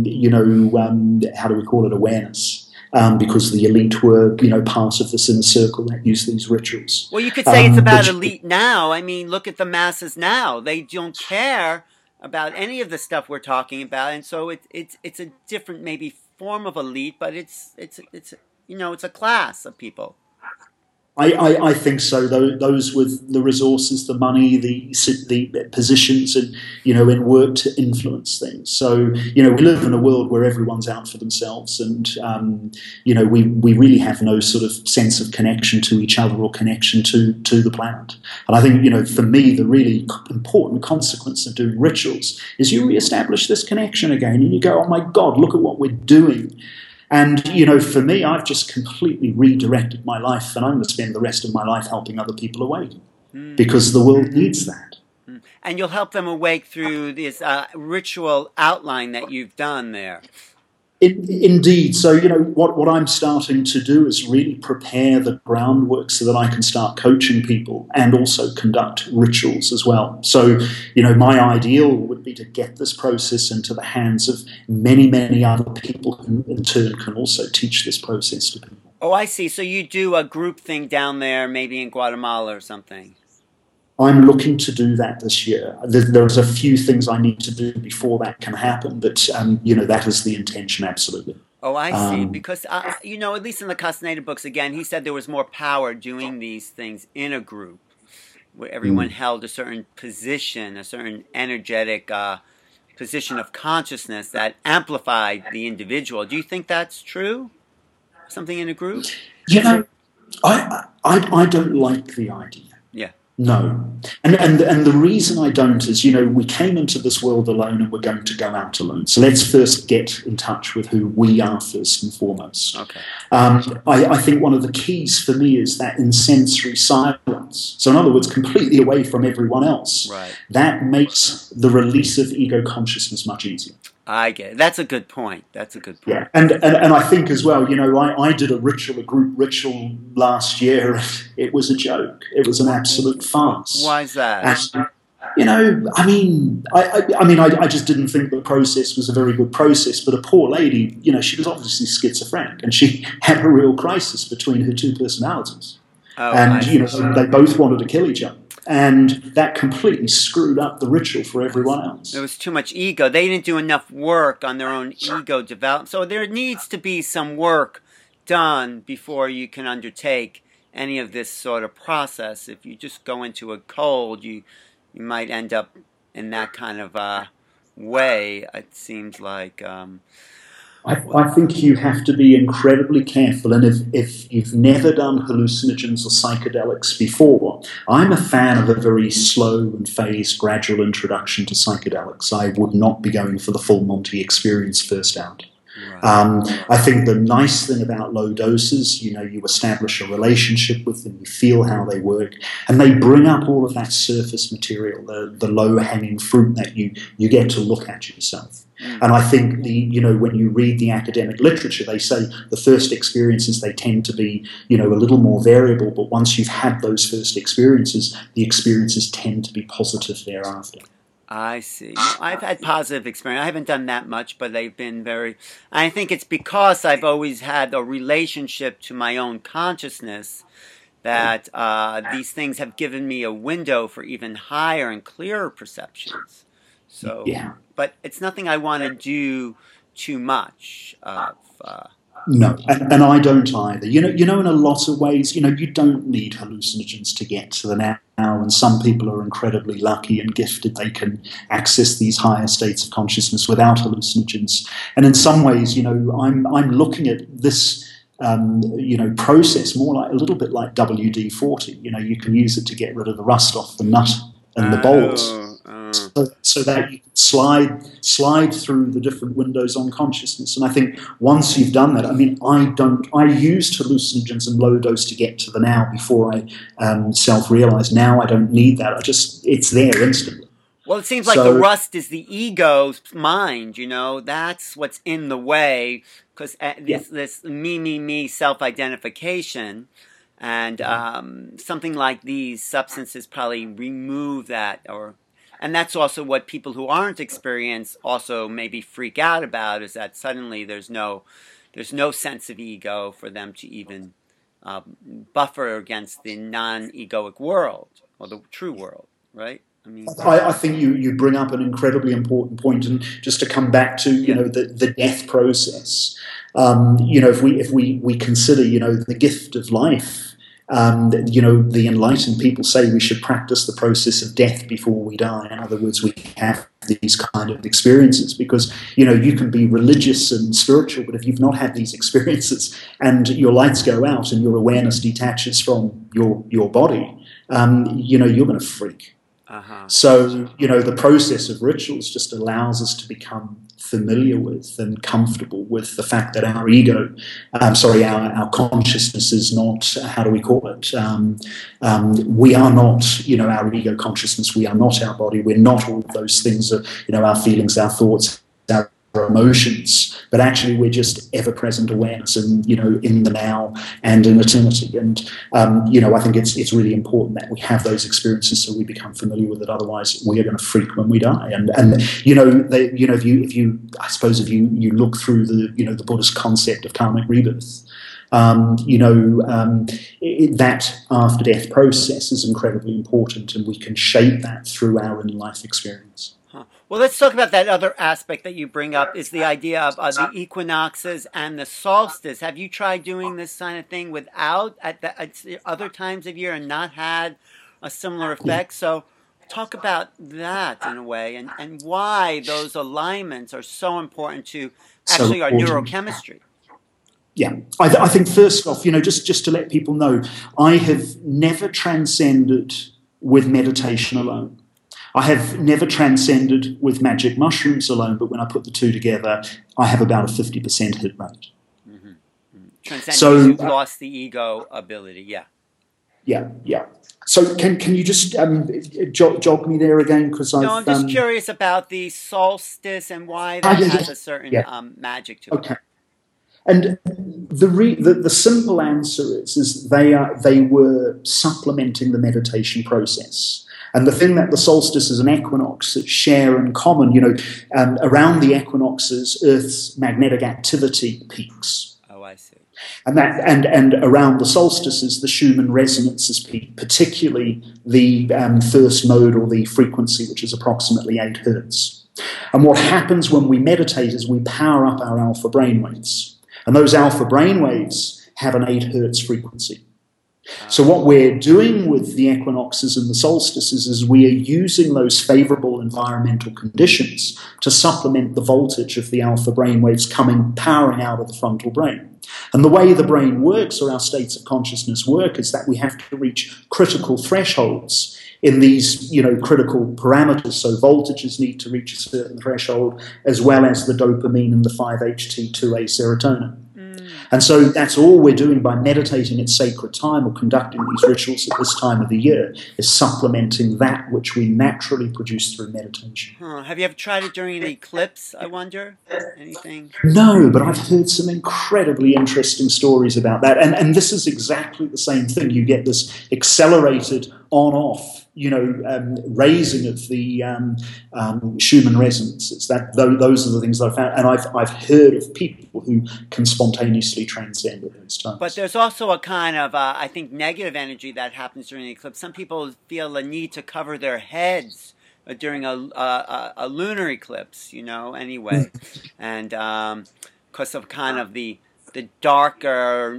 S1: do we call it, awareness. Because the elite were, part of this inner circle that used these rituals.
S2: Well, you could say it's about elite now. I mean, look at the masses now. They don't care about any of the stuff we're talking about, and so it's a different maybe form of elite, but it's a class of people.
S1: I think so. Those with the resources, the money, the positions, and in work to influence things. So we live in a world where everyone's out for themselves, and we really have no sort of sense of connection to each other or connection to the planet. And I think for me, the really important consequence of doing rituals is you reestablish this connection again, and you go, oh my God, look at what we're doing. And, for me, I've just completely redirected my life, and I'm going to spend the rest of my life helping other people awake, because the world needs that.
S2: And you'll help them awake through this ritual outline that you've done there.
S1: Indeed. So, what I'm starting to do is really prepare the groundwork so that I can start coaching people and also conduct rituals as well. So, my ideal would be to get this process into the hands of many, many other people who in turn can also teach this process to people.
S2: Oh, I see. So you do a group thing down there, maybe in Guatemala or something.
S1: I'm looking to do that this year. There's a few things I need to do before that can happen, but that is the intention, absolutely.
S2: Oh, I see. Because at least in the Castaneda books, again, he said there was more power doing these things in a group, where everyone held a certain position, a certain energetic position of consciousness that amplified the individual. Do you think that's true? Something in a group?
S1: I don't like the idea.
S2: Yeah.
S1: No. And the reason I don't is, we came into this world alone and we're going to go out alone. So let's first get in touch with who we are first and foremost.
S2: Okay.
S1: I think one of the keys for me is that insensory silence. So in other words, completely away from everyone else.
S2: Right.
S1: That makes the release of ego consciousness much easier.
S2: I get it. That's a good point.
S1: Yeah, and I think as well, I did a group ritual last year. And it was a joke. It was an absolute farce.
S2: Why is that?
S1: And, I just didn't think the process was a very good process. But a poor lady, she was obviously schizophrenic, and she had a real crisis between her two personalities.
S2: Oh,
S1: and they both wanted to kill each other. And that completely screwed up the ritual for everyone else.
S2: There was too much ego. They didn't do enough work on their own ego development. So there needs to be some work done before you can undertake any of this sort of process. If you just go into a cold, you might end up in that kind of way, it seems like.
S1: I think you have to be incredibly careful, and if you've never done hallucinogens or psychedelics before, I'm a fan of a very slow and phased, gradual introduction to psychedelics. I would not be going for the full Monty experience first out. Right. I think the nice thing about low doses, you establish a relationship with them, you feel how they work, and they bring up all of that surface material, the low-hanging fruit that you get to look at yourself. And I think when you read the academic literature, they say the first experiences, they tend to be, a little more variable, but once you've had those first experiences, the experiences tend to be positive thereafter.
S2: I see. I've had positive experience. I haven't done that much, but they've been very... I think it's because I've always had a relationship to my own consciousness that these things have given me a window for even higher and clearer perceptions. So,
S1: yeah.
S2: But it's nothing I want to do too much of.
S1: No, and I don't either. In a lot of ways, you don't need hallucinogens to get to the now, and some people are incredibly lucky and gifted. They can access these higher states of consciousness without hallucinogens. And in some ways, I'm looking at this process more like a little bit like WD-40. You can use it to get rid of the rust off the nut and the bolts. So that you can slide through the different windows on consciousness. And I think once you've done that, I used hallucinogens and low dose to get to the now before I self-realized. Now I don't need that. It's there instantly.
S2: Well, it seems like the rust is the ego's mind, that's what's in the way, because this me self-identification, and something like these substances probably remove that, and that's also what people who aren't experienced also maybe freak out about, is that suddenly there's no sense of ego for them to even buffer against the non-egoic world, or the true world, right?
S1: I think you bring up an incredibly important point, and just to come back to the death process, if we consider the gift of life. The enlightened people say we should practice the process of death before we die. In other words, we have these kind of experiences because, you can be religious and spiritual, but if you've not had these experiences and your lights go out and your awareness detaches from your body, you're going to freak.
S2: Uh-huh.
S1: So, the process of rituals just allows us to become familiar with and comfortable with the fact that our ego, our consciousness is not, how do we call it? We are not, our ego consciousness. We are not our body. We're not all of those things, our feelings, our thoughts, our emotions, but actually we're just ever-present awareness, and in the now and in eternity. And I think it's really important that we have those experiences so we become familiar with it. Otherwise, we are going to freak when we die. And if you look through the Buddhist concept of karmic rebirth, that after-death process is incredibly important, and we can shape that through our in-life experience.
S2: Huh. Well, let's talk about that other aspect that you bring up, is the idea of the equinoxes and the solstice. Have you tried doing this kind of thing without at other times of year and not had a similar effect? So talk about that in a way, and why those alignments are so important to actually our neurochemistry.
S1: Yeah, I think first off, just to let people know, I have never transcended with meditation alone. I have never transcended with magic mushrooms alone, but when I put the two together, I have about a 50% hit rate.
S2: Mm-hmm. Mm-hmm. So you've lost the ego ability, yeah.
S1: Yeah. So can you just jog me there again? Because
S2: I'm just curious about the solstice and why that has a certain magic to it.
S1: Okay. And the simple answer is they were supplementing the meditation process. And the thing that the solstices and equinoxes share in common, around the equinoxes, Earth's magnetic activity peaks.
S2: Oh, I see.
S1: And around the solstices, the Schumann resonances peak, particularly the first mode, or the frequency, which is approximately 8 hertz. And what happens when we meditate is we power up our alpha brainwaves. And those alpha brainwaves have an 8 hertz frequency. So what we're doing with the equinoxes and the solstices is we are using those favorable environmental conditions to supplement the voltage of the alpha brainwaves powering out of the frontal brain. And the way the brain works, or our states of consciousness work, is that we have to reach critical thresholds in these, critical parameters. So voltages need to reach a certain threshold, as well as the dopamine and the 5-HT2A serotonin. And so that's all we're doing by meditating at sacred time, or conducting these rituals at this time of the year, is supplementing that which we naturally produce through meditation.
S2: Have you ever tried it during an eclipse, I wonder? Anything?
S1: No, but I've heard some incredibly interesting stories about that. And this is exactly the same thing. You get this accelerated on-off, raising of the Schumann resonances. Those are the things that I've found, and I've heard of people who can spontaneously transcend at those times.
S2: But there's also a kind of, I think, negative energy that happens during the eclipse. Some people feel a need to cover their heads during a lunar eclipse, anyway, and because of kind of the darker.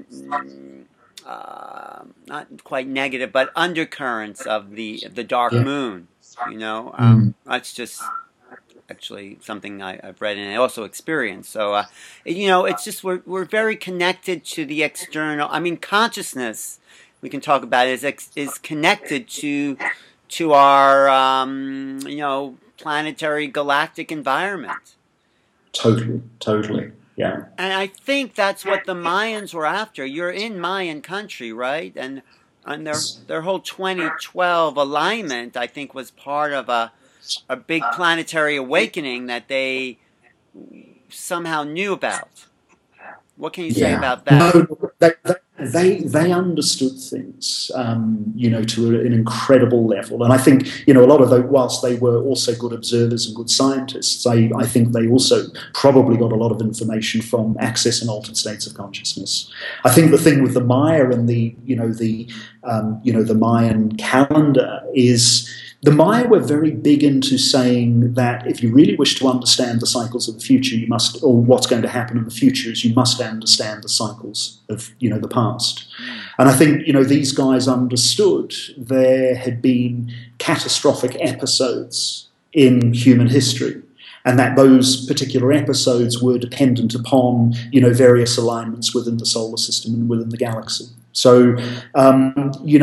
S2: Not quite negative, but undercurrents of the dark moon. That's just actually something I've read and I also experienced. So, it's just we're very connected to the external. I mean, consciousness, we can talk about it, is connected to our planetary galactic environment.
S1: Totally. Yeah.
S2: And I think that's what the Mayans were after. You're in Mayan country, right? And their whole 2012 alignment, I think, was part of a big planetary awakening that they somehow knew about. What can you say about that?
S1: No, they understood things, to an incredible level. And I think, a lot of those, whilst they were also good observers and good scientists, I think they also probably got a lot of information from accessing altered states of consciousness. I think the thing with the Maya and the Mayan calendar is, the Maya were very big into saying that if you really wish to understand the cycles of the future, you must, or what's going to happen in the future, is you must understand the cycles of, the past. And I think, these guys understood there had been catastrophic episodes in human history, and that those particular episodes were dependent upon, various alignments within the solar system and within the galaxy. So, they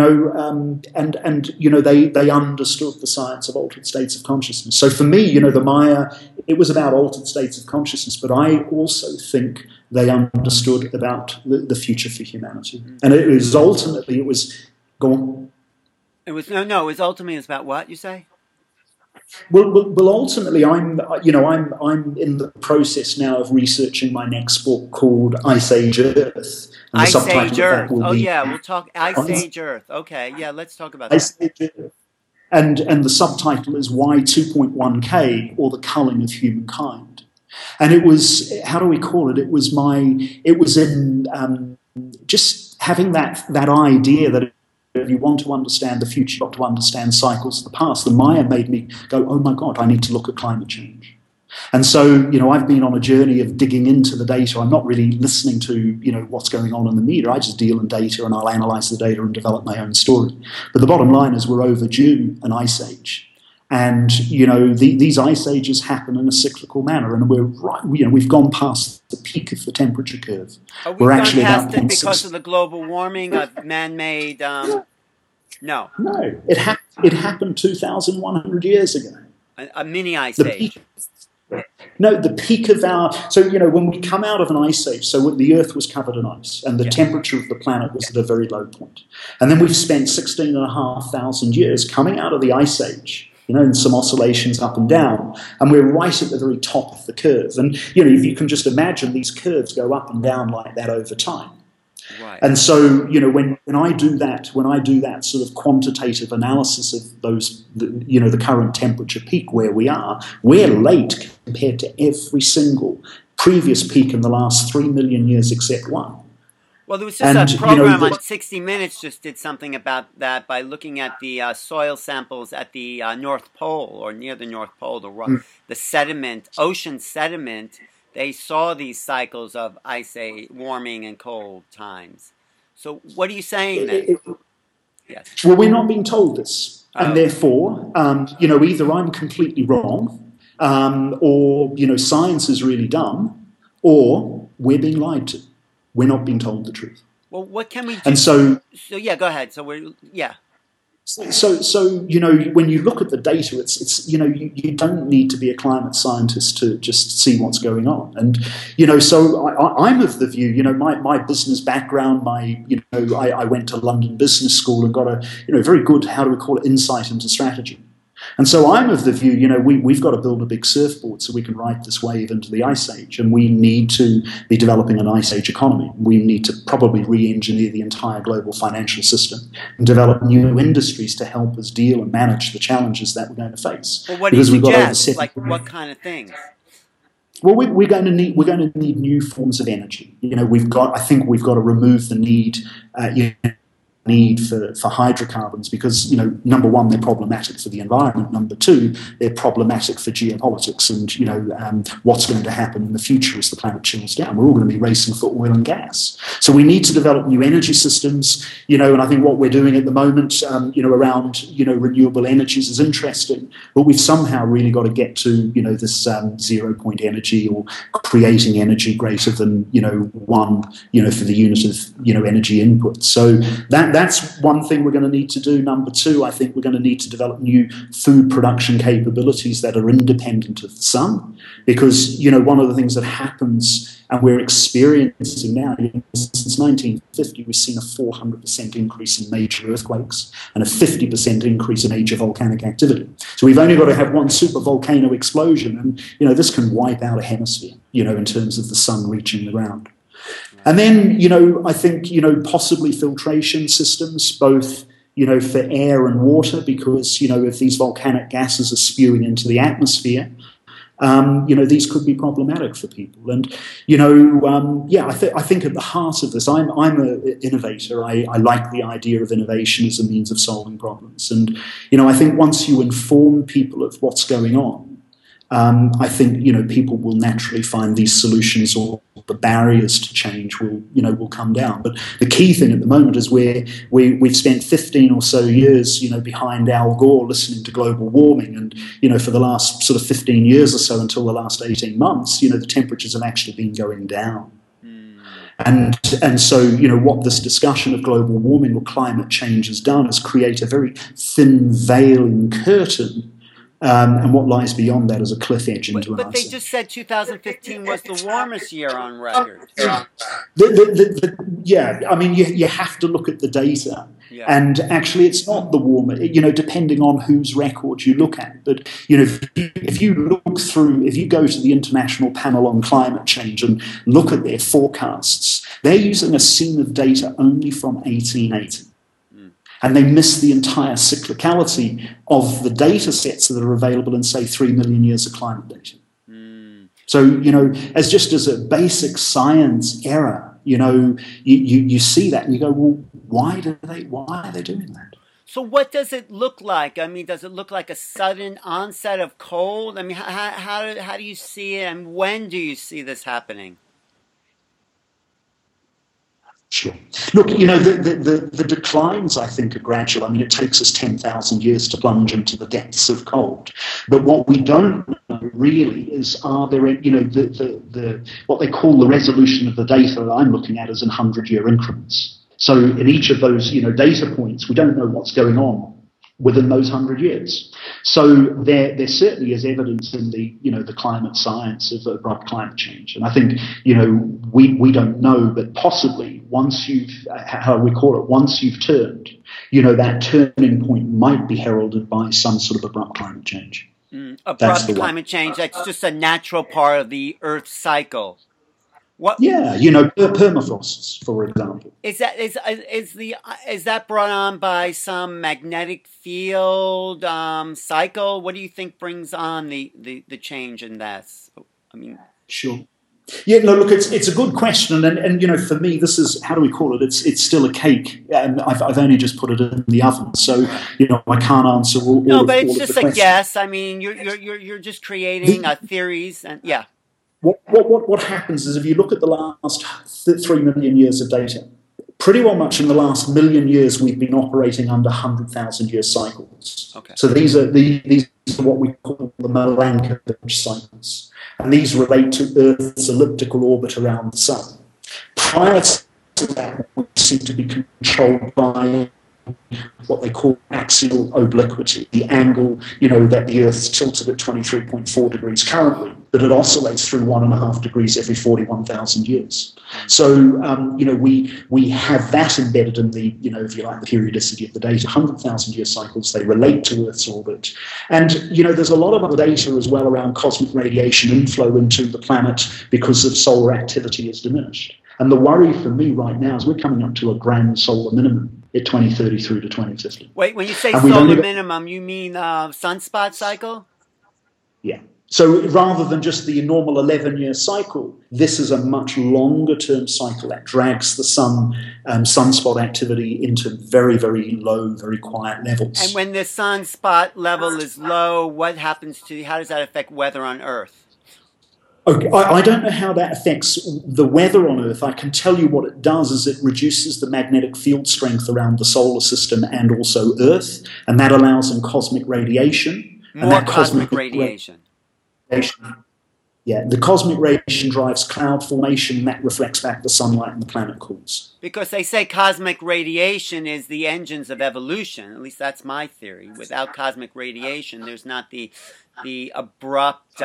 S1: understood the science of altered states of consciousness. So for me, the Maya, it was about altered states of consciousness, but I also think they understood about the future for humanity. And it was ultimately, go on.
S2: It was ultimately about what you say?
S1: Well, ultimately, I'm in the process now of researching my next book called Ice Age Earth, and the
S2: Ice
S1: subtitle
S2: Age
S1: of that
S2: Earth.
S1: will
S2: Oh
S1: be
S2: yeah, we'll talk Ice
S1: Ice,
S2: Age Earth. Okay, yeah, let's talk about that.
S1: Ice Age Earth. And the subtitle is Why 2.1K, or the Culling of Humankind. And it was, how do we call it? It was in just having that idea that if you want to understand the future, you've got to understand cycles of the past. The Maya made me go, oh my God, I need to look at climate change. And so, I've been on a journey of digging into the data. I'm not really listening to, what's going on in the media. I just deal in data and I'll analyze the data and develop my own story. But the bottom line is we're overdue an ice age. And, these ice ages happen in a cyclical manner. And we've gone past the peak of the temperature curve.
S2: Are we
S1: We're
S2: gone
S1: actually
S2: past
S1: about
S2: it because of the global warming of man-made? No.
S1: No, it happened 2,100 years ago.
S2: A mini ice
S1: The
S2: age.
S1: peak, no, the peak of our... So, when we come out of an ice age, so when the Earth was covered in ice and the temperature of the planet was at a very low point. And then we've spent 16,500 years coming out of the ice age, and some oscillations up and down, and we're right at the very top of the curve. And, if you can just imagine, these curves go up and down like that over time.
S2: Right.
S1: And so, when I do that sort of quantitative analysis of those, the current temperature peak where we are, we're late compared to every single previous peak in the last 3 million years except one.
S2: Well, there was just a program on 60 Minutes just did something about that by looking at the soil samples at the North Pole or near the North Pole, the sediment, ocean sediment. They saw these cycles of ice age, warming and cold times. So what are you saying then?
S1: Yes. Well, we're not being told this. And therefore, either I'm completely wrong, or, science is really dumb, or we're being lied to. We're not being told the truth.
S2: Well, what can we do?
S1: And so
S2: yeah, go ahead. So
S1: So when you look at the data, it's you don't need to be a climate scientist to just see what's going on. And so I'm of the view, my business background, I went to London Business School and got a very good, how do we call it, insight into strategy. And so I'm of the view, we've got to build a big surfboard so we can ride this wave into the ice age, and we need to be developing an ice age economy. We need to probably re-engineer the entire global financial system and develop new industries to help us deal and manage the challenges that we're going to face.
S2: Well, what do you suggest? Like what kind of things?
S1: Well, we're going to need new forms of energy. I think we've got to remove the need for hydrocarbons because, number one, they're problematic for the environment. Number two, they're problematic for geopolitics and, what's going to happen in the future as the planet chills down. We're all going to be racing for oil and gas. So we need to develop new energy systems, and I think what we're doing at the moment, around, renewable energies is interesting, but we've somehow really got to get to, this 0 point energy or creating energy greater than, 1, for the unit of, energy input. So that's one thing we're going to need to do. Number two, I think we're going to need to develop new food production capabilities that are independent of the sun, because, one of the things that happens and we're experiencing now, since 1950, we've seen a 400% increase in major earthquakes and a 50% increase in major volcanic activity. So we've only got to have one super volcano explosion and, this can wipe out a hemisphere, in terms of the sun reaching the ground. And then, I think, possibly filtration systems, both, for air and water, because, if these volcanic gases are spewing into the atmosphere, these could be problematic for people. And, I think at the heart of this, I'm an innovator. I like the idea of innovation as a means of solving problems. And, I think once you inform people of what's going on, I think, people will naturally find these solutions, or the barriers to change will come down. But the key thing at the moment is we've spent 15 or so years, behind Al Gore listening to global warming. And, for the last sort of 15 years or so until the last 18 months, the temperatures have actually been going down. And so, what this discussion of global warming or climate change has done is create a very thin veiling curtain And what lies beyond that is a cliff edge into an
S2: But they
S1: unseen.
S2: just said 2015 was the warmest year on record.
S1: Yeah, I mean, you have to look at the data.
S2: Yeah.
S1: And actually, it's not the warmer, depending on whose record you look at. But, if you look through, if you go to the International Panel on Climate Change and look at their forecasts, they're using a seam of data only from 1880. And they miss the entire cyclicality of the data sets that are available in, say, 3 million years of climate data. So, as a basic science error, you see that and you go, well, why are they doing that?
S2: So what does it look like? I mean, does it look like a sudden onset of cold? I mean, how do you see it, and when do you see this happening?
S1: Sure. Look, the declines, I think, are gradual. I mean, it takes us 10,000 years to plunge into the depths of cold. But what we don't know really is, are there, what they call the resolution of the data that I'm looking at is in 100-year increments. So in each of those, data points, we don't know what's going on within those 100 years. So there certainly is evidence in the climate science of abrupt climate change. And I think, we don't know, but possibly once you've turned, that turning point might be heralded by some sort of abrupt climate change.
S2: Abrupt climate change, that's just a natural part of the Earth's cycle. What?
S1: Yeah, permafrosts, for example.
S2: Is that brought on by some magnetic field cycle? What do you think brings on the change in this? I mean,
S1: sure. Yeah, no, look, it's a good question, and for me, this is, how do we call it? It's still a cake, and I've only just put it in the oven, so I can't answer all.
S2: No, but it's
S1: all
S2: just a guess. I mean, you're just creating theories, and yeah.
S1: What happens is, if you look at the last 3 million years of data, pretty well much in the last million years we've been operating under 100,000-year cycles.
S2: Okay.
S1: So these are what we call the Milankovitch cycles, and these relate to Earth's elliptical orbit around the Sun. Prior to that, we seem to be controlled by what they call axial obliquity, the angle, that the Earth's tilted at 23.4 degrees currently, but it oscillates through 1.5 degrees every 41,000 years. So, we have that embedded in the, if you like, the periodicity of the data. 100,000-year cycles, they relate to Earth's orbit. And, there's a lot of other data as well around cosmic radiation inflow into the planet because of solar activity is diminished. And the worry for me right now is we're coming up to a grand solar minimum at 2030 through to 2050.
S2: Wait, when you say solar minimum, you mean sunspot cycle?
S1: Yeah. So rather than just the normal 11-year cycle, this is a much longer-term cycle that drags the sunspot activity into very, very low, very quiet levels.
S2: And when the sunspot level is low, how does that affect weather on Earth?
S1: Okay, I don't know how that affects the weather on Earth. I can tell you what it does is it reduces the magnetic field strength around the solar system and also Earth, and that allows in cosmic radiation.
S2: More cosmic radiation.
S1: Yeah, the cosmic radiation drives cloud formation, and that reflects back the sunlight and the planet cools.
S2: Because they say cosmic radiation is the engines of evolution. At least that's my theory. Without cosmic radiation, there's not the abrupt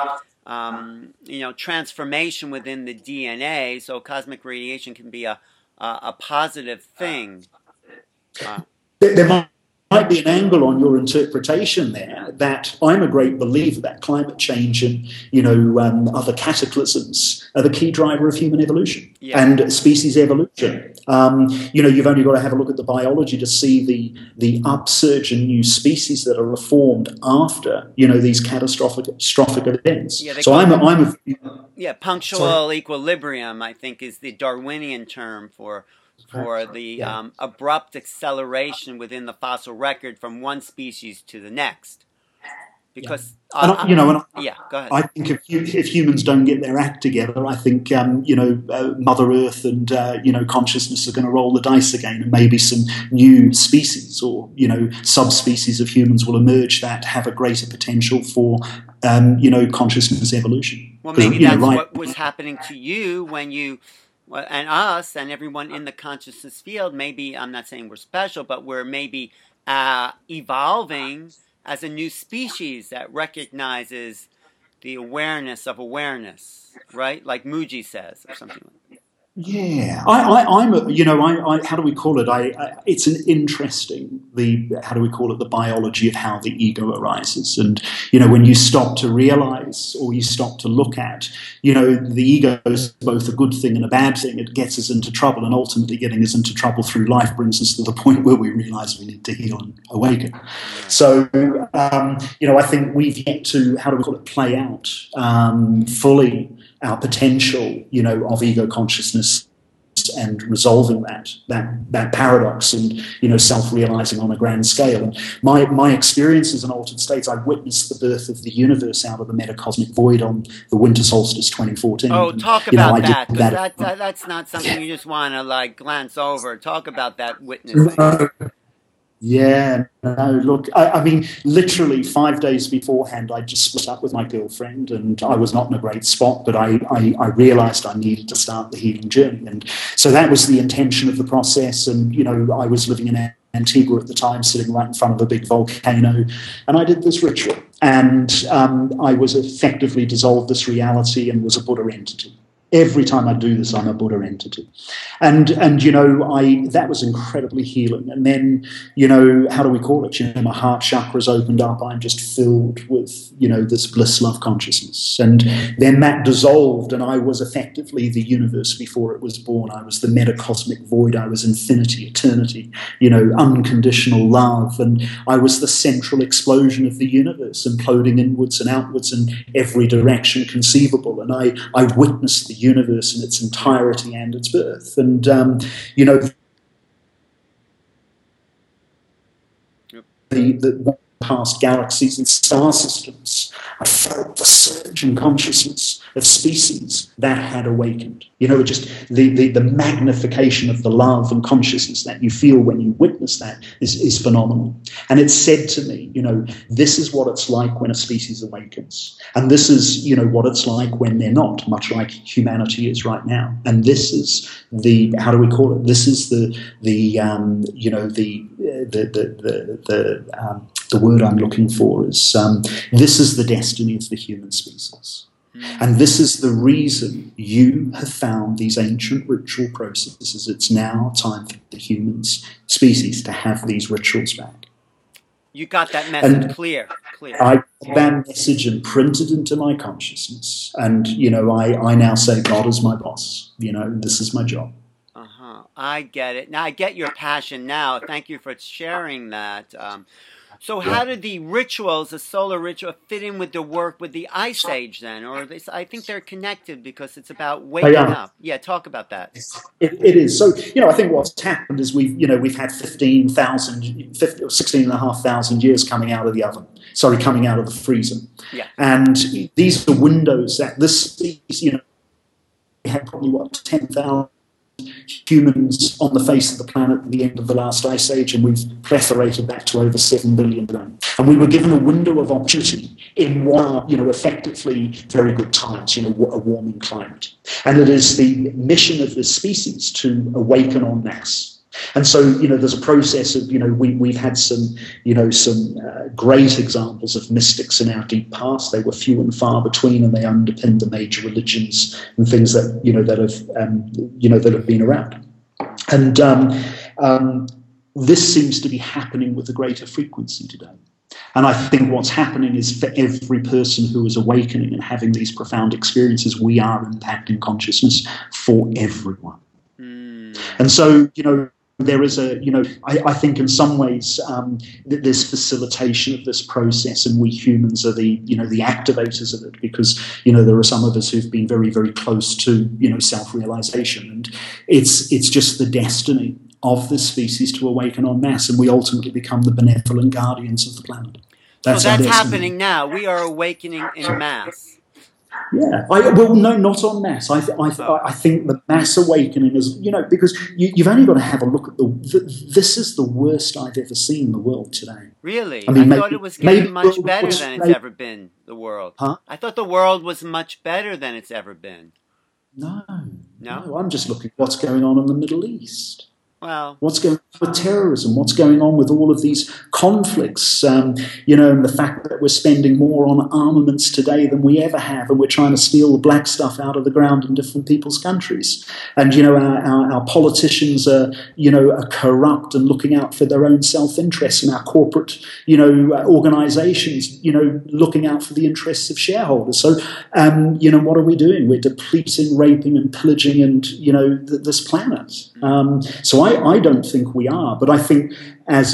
S2: transformation within the DNA, so cosmic radiation can be a positive thing.
S1: There might be an angle on your interpretation there that I'm a great believer that climate change and other cataclysms are the key driver of human evolution and species evolution. You've only got to have a look at the biology to see the upsurge in new species that are formed after these catastrophic events.
S2: Yeah,
S1: so
S2: punctual equilibrium, I think, is the Darwinian term for the abrupt acceleration within the fossil record from one species to the next. Because
S1: go ahead. I think if humans don't get their act together, I think Mother Earth and consciousness are going to roll the dice again, and maybe some new species or subspecies of humans will emerge that have a greater potential for consciousness evolution.
S2: Well, maybe that's what was happening to you when you. And us and everyone in the consciousness field, maybe, I'm not saying we're special, but we're maybe evolving as a new species that recognizes the awareness of awareness, right? Like Muji says, or something like that.
S1: Yeah, I'm a, you know, how do we call it? It's an interesting, how do we call it? The biology of how the ego arises. And, you know, when you stop to realize or you stop to look at, you know, the ego is both a good thing and a bad thing. It gets us into trouble, and ultimately getting us into trouble through life brings us to the point where we realize we need to heal and awaken. So, you know, I think we've yet to, how do we call it, play out fully our potential, you know, of ego consciousness and resolving that paradox and, you know, self-realizing on a grand scale. And my experiences in altered states, I witnessed the birth of the universe out of the metacosmic void on the winter solstice 2014.
S2: Oh, talk about that, because that's not something you just want to like glance over. Talk about that witnessing.
S1: Yeah, no, look, I mean, literally 5 days beforehand, I just split up with my girlfriend, and I was not in a great spot, but I realized I needed to start the healing journey. And so that was the intention of the process. And, you know, I was living in Antigua at the time, sitting right in front of a big volcano, and I did this ritual. And I was effectively dissolved this reality and was a Buddha entity. Every time I do this, I'm a Buddha entity. And you know, that was incredibly healing. And then, you know, how do we call it? You know, my heart chakras opened up. I'm just filled with, you know, this bliss love consciousness. And then that dissolved, and I was effectively the universe before it was born. I was the metacosmic void. I was infinity, eternity, you know, unconditional love. And I was the central explosion of the universe, imploding inwards and outwards in every direction conceivable. And I witnessed the universe in its entirety and its birth. And, you know, the past galaxies and star systems, I felt the surge in consciousness of species that had awakened. You know, just the magnification of the love and consciousness that you feel when you witness that is phenomenal. And it said to me, you know, this is what it's like when a species awakens. And this is, you know, what it's like when they're not, much like humanity is right now. And this is the, how do we call it? This is the word I'm looking for is, this is the destiny of the human species. And this is the reason you have found these ancient ritual processes. It's now time for the human species to have these rituals back.
S2: You got that message clear.
S1: I got that message imprinted into my consciousness. And, you know, I now say God is my boss. You know, this is my job.
S2: I get it. Now I get your passion now. Thank you for sharing that. So how did the rituals, the solar ritual, fit in with the work with the Ice Age then? Or this, I think they're connected because it's about waking up. Yeah, talk about that.
S1: It is. So, you know, I think what's happened is we've had 16,500 years coming out of the oven. Sorry, coming out of the freezer.
S2: Yeah.
S1: And these are windows that this species, you know, we had probably, 10,000 humans on the face of the planet at the end of the last ice age, and we've proliferated that to over 7 billion now. And we were given a window of opportunity in what, you know, effectively very good times, you know, a warming climate. And it is the mission of this species to awaken en masse. And so, you know, there's a process of, you know, we've had some great examples of mystics in our deep past. They were few and far between, and they underpinned the major religions and things that, you know, that have been around. And this seems to be happening with a greater frequency today. And I think what's happening is for every person who is awakening and having these profound experiences, we are impacting consciousness for everyone. And so, you know, there is a, you know, I think in some ways there's facilitation of this process, and we humans are the, you know, the activators of it, because, you know, there are some of us who've been very, very close to, you know, self-realization, and it's just the destiny of this species to awaken en masse, and we ultimately become the benevolent guardians of the planet.
S2: So that's happening now. We are awakening in mass.
S1: Yeah, well, no, not en masse. I think the mass awakening is, you know, because you've only got to have a look at this is the worst I've ever seen the world today.
S2: Really? I thought it was getting much better than it's ever been, the world.
S1: Huh?
S2: I thought the world was much better than it's ever been.
S1: No, I'm just looking at what's going on in the Middle East.
S2: Well,
S1: What's going on with terrorism? What's going on with all of these conflicts? You know, and the fact that we're spending more on armaments today than we ever have, and we're trying to steal the black stuff out of the ground in different people's countries. And, you know, our politicians are corrupt and looking out for their own self-interest, and our corporate, organizations, looking out for the interests of shareholders. So, what are we doing? We're depleting, raping, and pillaging, and, this planet. So I don't think we are, but I think as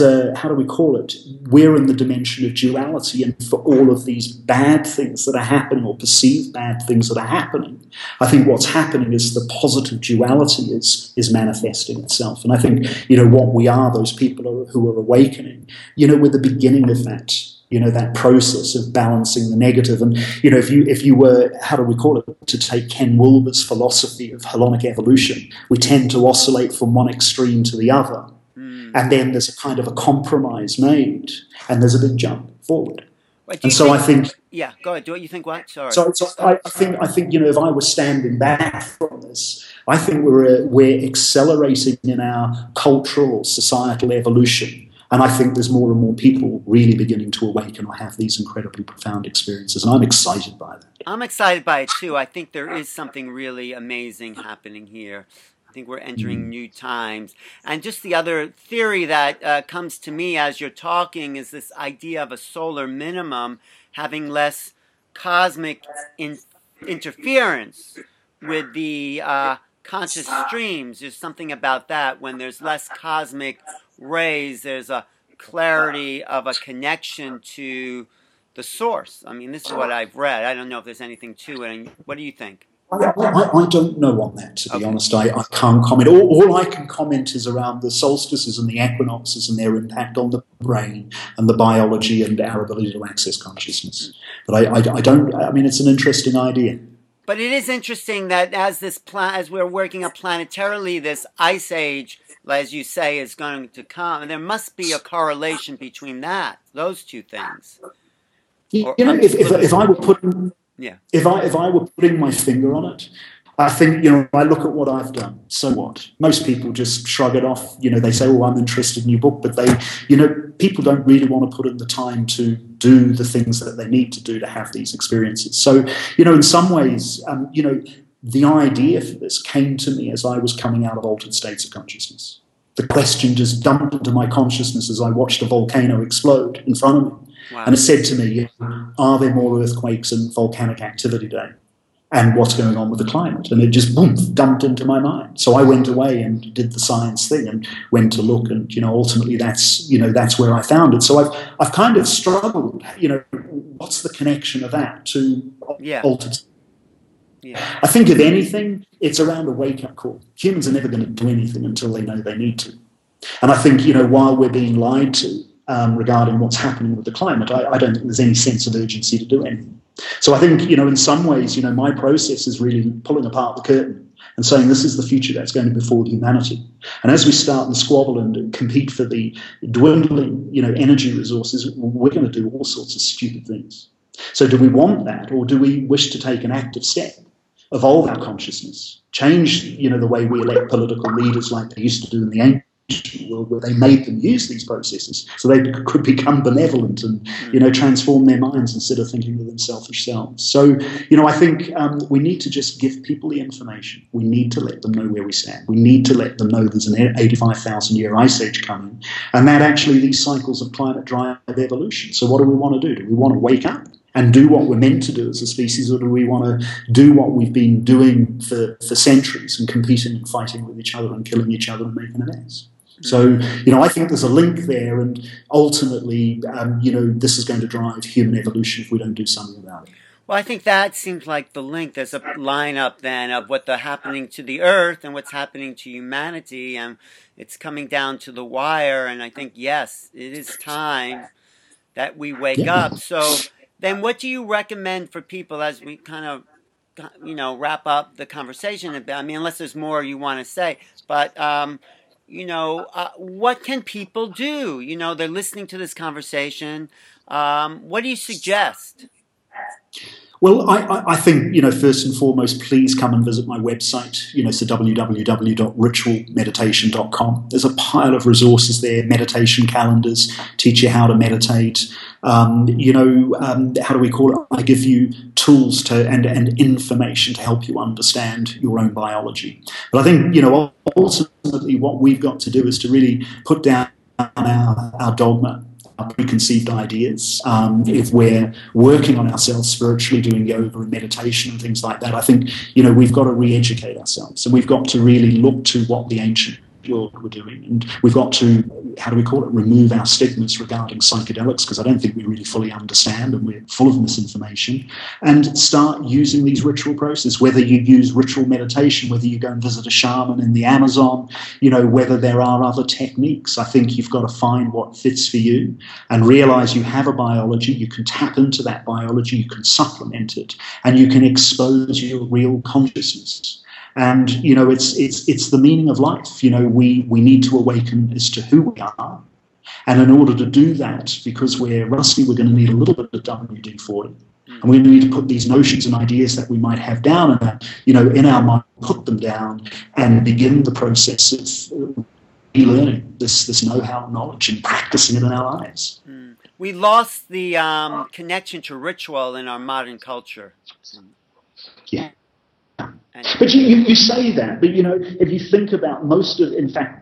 S1: we're in the dimension of duality, and for all of these bad things that are happening, or perceived bad things that are happening, I think what's happening is the positive duality is manifesting itself. And I think, what we are, those people who are awakening, we're the beginning of that. That process of balancing the negative. And, if you were, to take Ken Wilber's philosophy of holonic evolution, we tend to oscillate from one extreme to the other. And then there's a kind of a compromise made, and there's a big jump forward.
S2: And so I think... Yeah, go ahead. Do what you think, what? Sorry.
S1: So I think, if I was standing back from this, I think we're accelerating in our cultural, societal evolution. And I think there's more and more people really beginning to awaken or have these incredibly profound experiences. And I'm excited by that.
S2: I'm excited by it, too. I think there is something really amazing happening here. I think we're entering new times. And just the other theory that comes to me as you're talking is this idea of a solar minimum having less cosmic interference with the conscious streams. There's something about that. When there's less cosmic rays, there's a clarity of a connection to the source. I mean, this is what I've read. I don't know if there's anything to it. What do you think?
S1: I don't know on that, to be honest. I can't comment. All I can comment is around the solstices and the equinoxes and their impact on the brain and the biology and our ability to access consciousness. But I don't. I mean, it's an interesting idea.
S2: But it is interesting that as we're working up planetarily, this ice age, as you say, is going to come, and there must be a correlation between those two things.
S1: If I were putting, if I were putting my finger on it, I think, I look at what I've done. So what? Most people just shrug it off. They say, "Oh, I'm interested in your book," but people don't really want to put in the time to do the things that they need to do to have these experiences. So, in some ways, the idea for this came to me as I was coming out of altered states of consciousness. The question just dumped into my consciousness as I watched a volcano explode in front of me. Wow. And it said to me, are there more earthquakes and volcanic activity today? And what's going on with the climate? And it just, boom, dumped into my mind. So I went away and did the science thing and went to look, and, ultimately that's where I found it. So I've kind of struggled, what's the connection of that to altered? Yeah. I think, if anything, it's around a wake-up call. Humans are never going to do anything until they know they need to. And I think, while we're being lied to regarding what's happening with the climate, I don't think there's any sense of urgency to do anything. So I think, in some ways, my process is really pulling apart the curtain and saying this is the future that's going to befall humanity. And as we start and squabble and compete for the dwindling, energy resources, we're going to do all sorts of stupid things. So do we want that, or do we wish to take an active step, evolve our consciousness, change, the way we elect political leaders like they used to do in the ancient world, where they made them use these processes so they could become benevolent and, transform their minds instead of thinking of them selfish selves. So, I think we need to just give people the information. We need to let them know where we stand. We need to let them know there's an 85,000-year ice age coming, and that actually these cycles of climate drive evolution. So what do we want to do? Do we want to wake up and do what we're meant to do as a species, or do we want to do what we've been doing for centuries and competing and fighting with each other and killing each other and making a mess? So, I think there's a link there, and ultimately, this is going to drive human evolution if we don't do something about it.
S2: Well, I think that seems like the link. There's a lineup then of what's happening to the earth and what's happening to humanity, and it's coming down to the wire, and I think, yes, it is time that we wake up. So then what do you recommend for people as we kind of, wrap up the conversation a bit? I mean, unless there's more you want to say, but... what can people do? They're listening to this conversation. What do you suggest?
S1: Well, I think, first and foremost, please come and visit my website, so www.ritualmeditation.com. There's a pile of resources there, meditation calendars, teach you how to meditate. How do we call it? I give you tools and information to help you understand your own biology. But I think, ultimately what we've got to do is to really put down our dogma, our preconceived ideas. If we're working on ourselves spiritually, doing yoga and meditation and things like that, I think, we've got to re-educate ourselves, and we've got to really look to what the ancient world were doing, and we've got to, remove our stigmas regarding psychedelics, because I don't think we really fully understand, and we're full of misinformation, and start using these ritual processes, whether you use ritual meditation, whether you go and visit a shaman in the Amazon, whether there are other techniques. I think you've got to find what fits for you and realize you have a biology, you can tap into that biology, you can supplement it, and you can expose your real consciousness. And, it's the meaning of life. We need to awaken as to who we are. And in order to do that, because we're rusty, we're going to need a little bit of WD-40. And we need to put these notions and ideas that we might have down in our mind, put them down and begin the process of relearning this know-how, knowledge, and practicing it in our lives.
S2: We lost the connection to ritual in our modern culture.
S1: Yeah. But you say that, but if you think about most of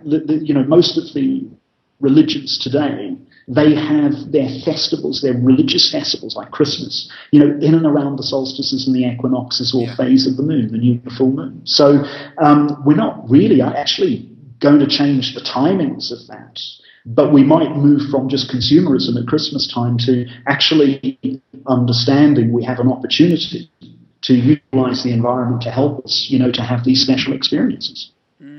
S1: the religions today, they have their festivals, their religious festivals like Christmas, in and around the solstices and the equinoxes or phase of the moon, the new full moon. So we're not really actually going to change the timings of that, but we might move from just consumerism at Christmas time to actually understanding we have an opportunity to utilize the environment to help us, to have these special experiences.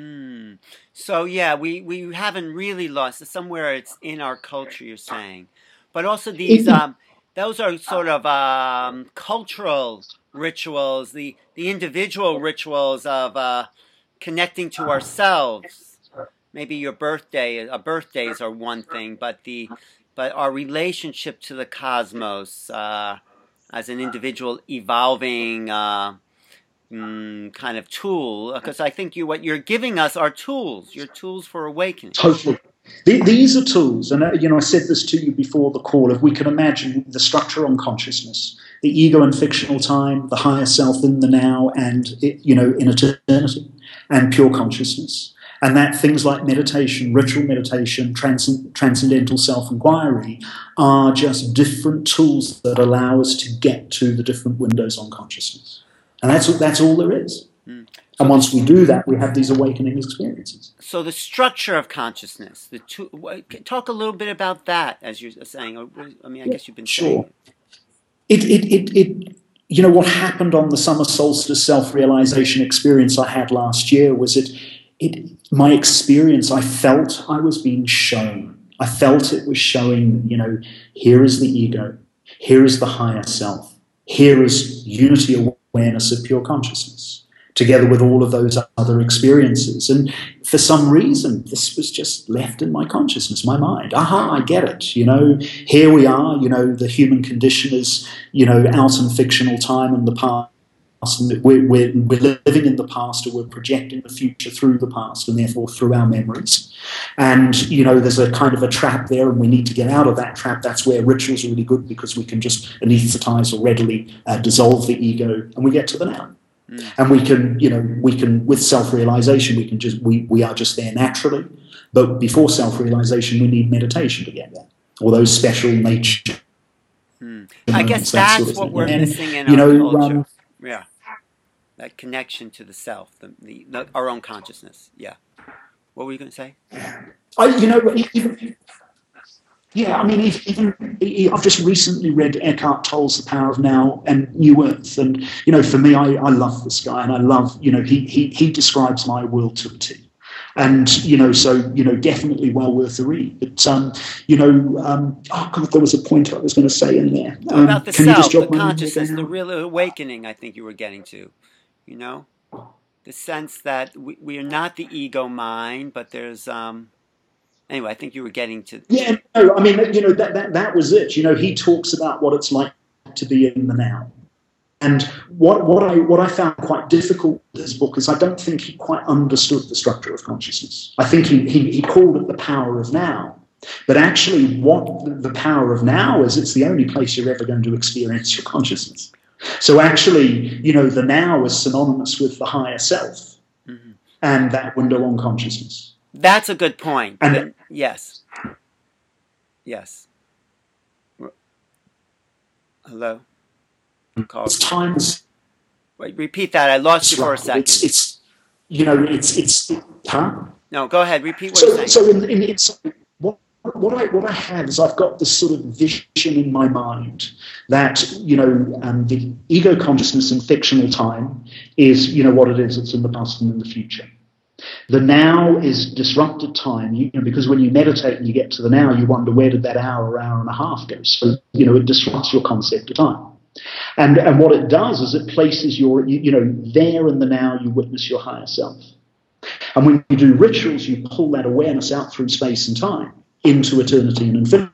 S2: So, yeah, we haven't really lost it. Somewhere it's in our culture, you're saying. But also these, those are sort of cultural rituals, the individual rituals of connecting to ourselves. Maybe birthdays are one thing, but our relationship to the cosmos, as an individual evolving kind of tool, because I think what you're giving us are tools. Your tools for awakening.
S1: Totally. These are tools, and I said this to you before the call. If we can imagine the structure on consciousness, the ego in fictional time, the higher self in the now, and in eternity, and pure consciousness. And that things like meditation, ritual meditation, transcendental self-inquiry are just different tools that allow us to get to the different windows on consciousness. And that's all there is. And once we do that, we have these awakening experiences.
S2: So the structure of consciousness, talk a little bit about that, as you're saying. I mean, I guess you've been saying
S1: it. What happened on the summer solstice self-realization experience I had last year was my experience, I felt I was being shown. I felt it was showing, here is the ego, here is the higher self, here is unity awareness of pure consciousness, together with all of those other experiences. And for some reason, this was just left in my consciousness, my mind. I get it. Here we are, the human condition is, out in fictional time in the past. And we're living in the past, or we're projecting the future through the past, and therefore through our memories. And, there's a kind of a trap there, and we need to get out of that trap. That's where rituals are really good, because we can just anesthetize or readily dissolve the ego, and we get to the now. And we can, with self-realization, we are just there naturally. But before self-realization, we need meditation to get there, or those special nature.
S2: I guess that's what we're missing in our culture. Yeah. That connection to the self, our own consciousness. Yeah. What were you going to say? I've just recently read Eckhart Tolle's The Power of Now and New Earth. And, for me, I love this guy, and I love, he describes my world to a T. And, definitely well worth the read. But, there was a point I was going to say in there. About the self, the consciousness, the real awakening, I think you were getting to. The sense that we are not the ego mind, but there's anyway, I think you were getting to.
S1: Yeah, no, I mean, that was it. He talks about what it's like to be in the now, And what I found quite difficult with this book is I don't think he quite understood the structure of consciousness. I think he called it the power of now. But actually what the power of now is, it's the only place you're ever going to experience your consciousness. So actually, the now is synonymous with the higher self and that window on consciousness.
S2: That's a good point.
S1: And
S2: yes. Yes. Hello?
S1: It's times.
S2: Wait, repeat that. I lost you for a second.
S1: Huh?
S2: No, go ahead. Repeat what you're saying.
S1: So what I have is I've got this sort of vision in my mind that, the ego consciousness in fictional time is, what it is. It's in the past and in the future. The now is disrupted time, because when you meditate and you get to the now, you wonder, where did that hour and a half go? So, it disrupts your concept of time. And what it does is it places your, there in the now you witness your higher self. And when you do rituals, you pull that awareness out through space and time into eternity and infinity.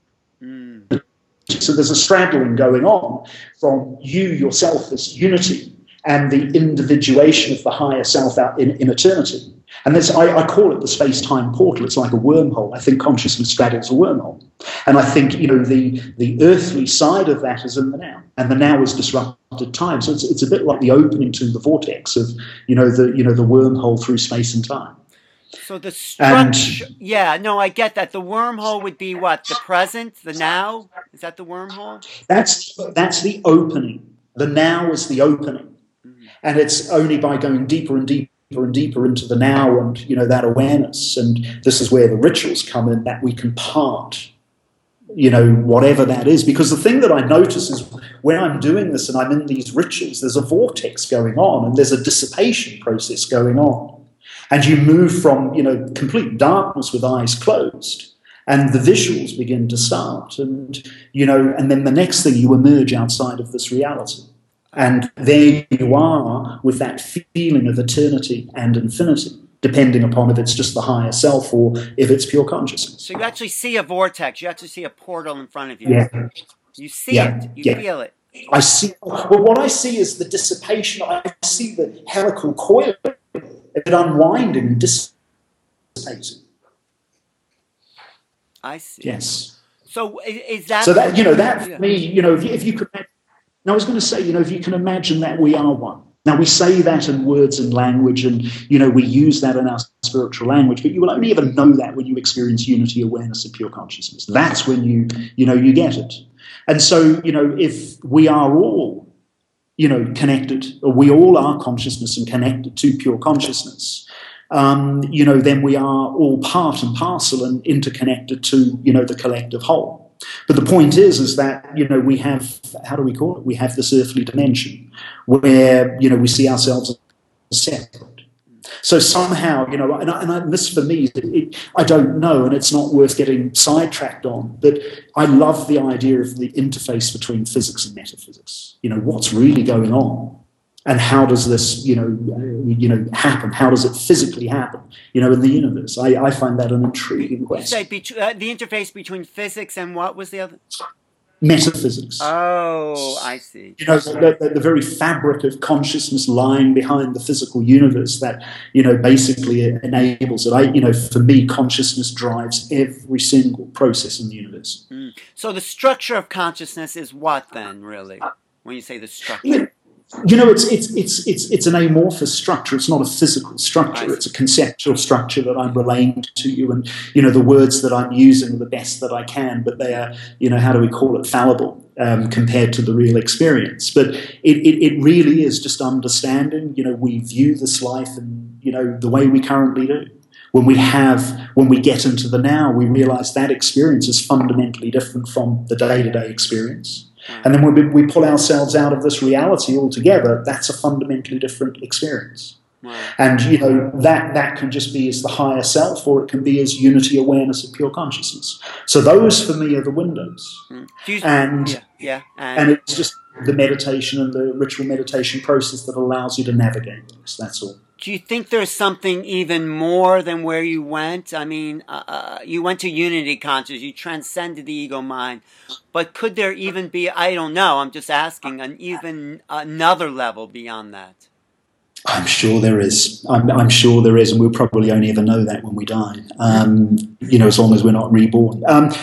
S1: So there's a straddling going on from you yourself as unity and the individuation of the higher self out in eternity. And I call it the space-time portal. It's like a wormhole. I think consciousness straddles a wormhole. And I think, the earthly side of that is in the now. And the now is disrupted time. So it's a bit like the opening to the vortex of, the wormhole through space and time.
S2: So the structure, I get that. The wormhole would be what? The present, the now? Is that the wormhole?
S1: That's the opening. The now is the opening. And it's only by going deeper and deeper and deeper into the now and, that awareness. And this is where the rituals come in, that we can part, whatever that is. Because the thing that I notice is when I'm doing this and I'm in these rituals, there's a vortex going on and there's a dissipation process going on. And you move from, complete darkness with eyes closed and the visuals begin to start. And, and then the next thing you emerge outside of this reality. And there you are with that feeling of eternity and infinity, depending upon if it's just the higher self or if it's pure consciousness.
S2: So you actually see a vortex. You actually see a portal in front of you.
S1: Yeah.
S2: You see it. You feel it.
S1: I see. Well, what I see is the dissipation. I see the helical coil, it unwinding and dissipating.
S2: I see.
S1: Yes.
S2: So is that...
S1: So that, that for me, if you could... I was going to say, if you can imagine that we are one. Now, we say that in words and language, and, we use that in our spiritual language, but you will only ever know that when you experience unity, awareness, and pure consciousness. That's when you get it. And so, if we are all, connected, or we all are consciousness and connected to pure consciousness, then we are all part and parcel and interconnected to, the collective whole. But the point is that, we have, how do we call it? We have this earthly dimension where, we see ourselves as separate. So somehow, and this for me, I don't know, and it's not worth getting sidetracked on, but I love the idea of the interface between physics and metaphysics. What's really going on? And how does this, happen? How does it physically happen, in the universe? I find that an intriguing question.
S2: You say the interface between physics and what was the other?
S1: Metaphysics.
S2: Oh, I see.
S1: The very fabric of consciousness lying behind the physical universe that, basically enables it. For me, consciousness drives every single process in the universe.
S2: So the structure of consciousness is what then, really, when you say the structure?
S1: It's an amorphous structure. It's not a physical structure. It's a conceptual structure that I'm relaying to you, and the words that I'm using are the best that I can, but they are, how do we call it, fallible compared to the real experience. But it really is just understanding. We view this life in the way we currently do. When we get into the now, we realize that experience is fundamentally different from the day-to-day experience. And then when we pull ourselves out of this reality altogether, that's a fundamentally different experience. Wow. And, that can just be as the higher self, or it can be as unity, awareness, of pure consciousness. So those, for me, are the windows. And it's just the meditation and the ritual meditation process that allows you to navigate this. That's all.
S2: Do you think there's something even more than where you went? I mean, you went to unity consciousness, you transcended the ego mind, but could there even be, I don't know, I'm just asking, even another level beyond that?
S1: I'm sure there is. I'm sure there is, and we'll probably only ever know that when we die. As long as we're not reborn.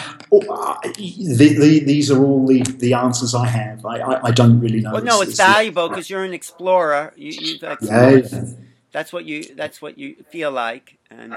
S1: These are all the answers I have. I don't really know.
S2: Well, no, it's valuable because you're an explorer. You've explored.
S1: Yeah.
S2: That's what you feel like, and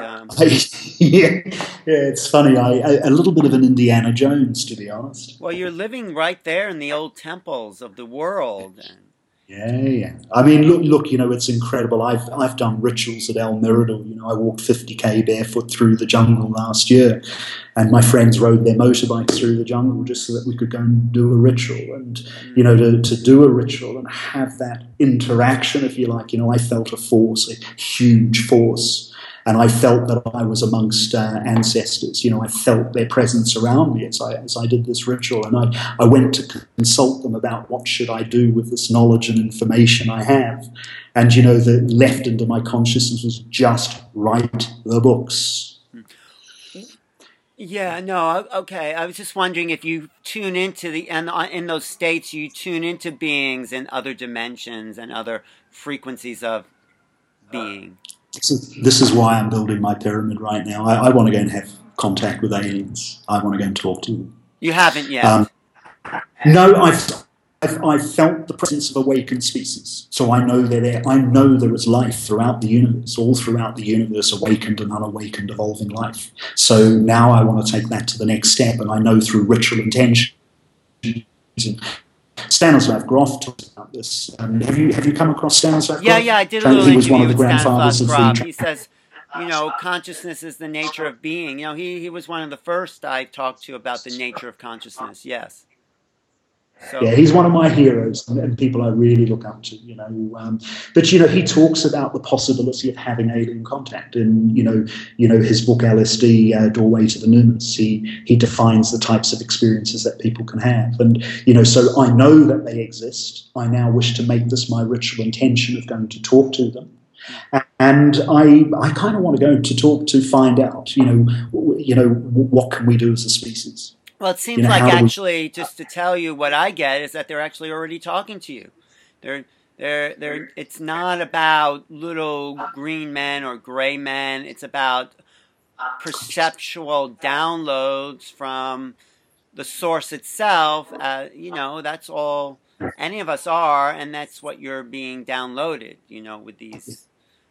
S1: it's funny. A little bit of an Indiana Jones, to be honest.
S2: Well, you're living right there in the old temples of the world.
S1: Yeah. I mean, look. It's incredible. I've done rituals at El Mirador. I walked 50k barefoot through the jungle last year, and my friends rode their motorbikes through the jungle just so that we could go and do a ritual. And to do a ritual and have that interaction, if you like. I felt a force, a huge force. And I felt that I was amongst ancestors. I felt their presence around me as I did this ritual. And I went to consult them about what should I do with this knowledge and information I have. And, the left into my consciousness was just write the books.
S2: Yeah, no, okay. I was just wondering if you tune into in those states, you tune into beings in other dimensions and other frequencies of being.
S1: This is why I'm building my pyramid right now. I want to go and have contact with aliens. I want to go and talk to them.
S2: You haven't yet?
S1: No, I've felt the presence of awakened species. So I know they're there. I know there is life throughout the universe, all throughout the universe, awakened and unawakened, evolving life. So now I want to take that to the next step, and I know through ritual intention. Stanislav Grof talks about this. Have you come across Stanislav Grof?
S2: Yeah, I did a little
S1: He was one of
S2: interview
S1: the
S2: with
S1: grandfathers
S2: Stanislav
S1: of
S2: Grof.
S1: the...
S2: He says, consciousness is the nature of being. He was one of the first I talked to about the nature of consciousness. Yes. So,
S1: yeah, he's one of my heroes and people I really look up to, But, he talks about the possibility of having alien contact in, his book LSD, Doorway to the Numinous. He defines the types of experiences that people can have. And, so I know that they exist. I now wish to make this my ritual intention of going to talk to them. And I kind of want to go to find out, what can we do as a species?
S2: Well, it seems like actually, just to tell you what I get is that they're actually already talking to you. It's not about little green men or gray men. It's about perceptual downloads from the source itself. That's all any of us are, and that's what you're being downloaded. With these.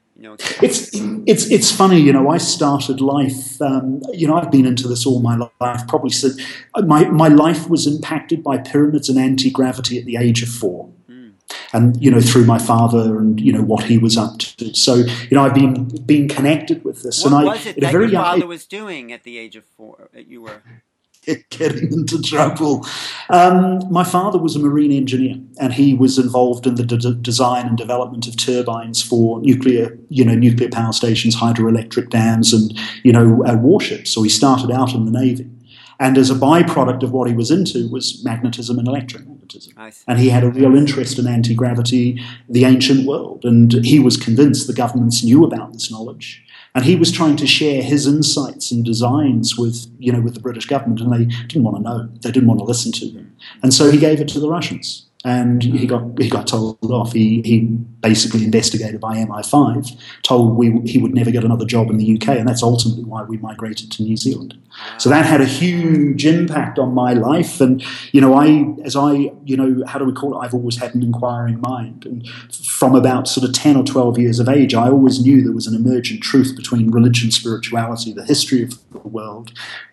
S1: It's funny, I started life, I've been into this all my life, probably since my life was impacted by pyramids and anti-gravity at the age of 4. And, through my father and, what he was up to. So, I've been connected with this.
S2: What was it that your father was doing at the age of 4 that you were...
S1: Getting into trouble. My father was a marine engineer, and he was involved in the design and development of turbines for nuclear power stations, hydroelectric dams, and warships. So he started out in the Navy, and as a byproduct of what he was into was magnetism and electromagnetism.
S2: Nice.
S1: And he had a real interest in anti-gravity, the ancient world, and he was convinced the governments knew about this knowledge. And he was trying to share his insights and designs with the British government, and they didn't want to know. They didn't want to listen to him. And so he gave it to the Russians. And he got told off. He basically, investigated by MI5, told he would never get another job in the UK, and that's ultimately why we migrated to New Zealand. So that had a huge impact on my life. And how do we call it? I've always had an inquiring mind, and from about sort of 10 or 12 years of age, I always knew there was an emergent truth between religion, spirituality, the history of the world,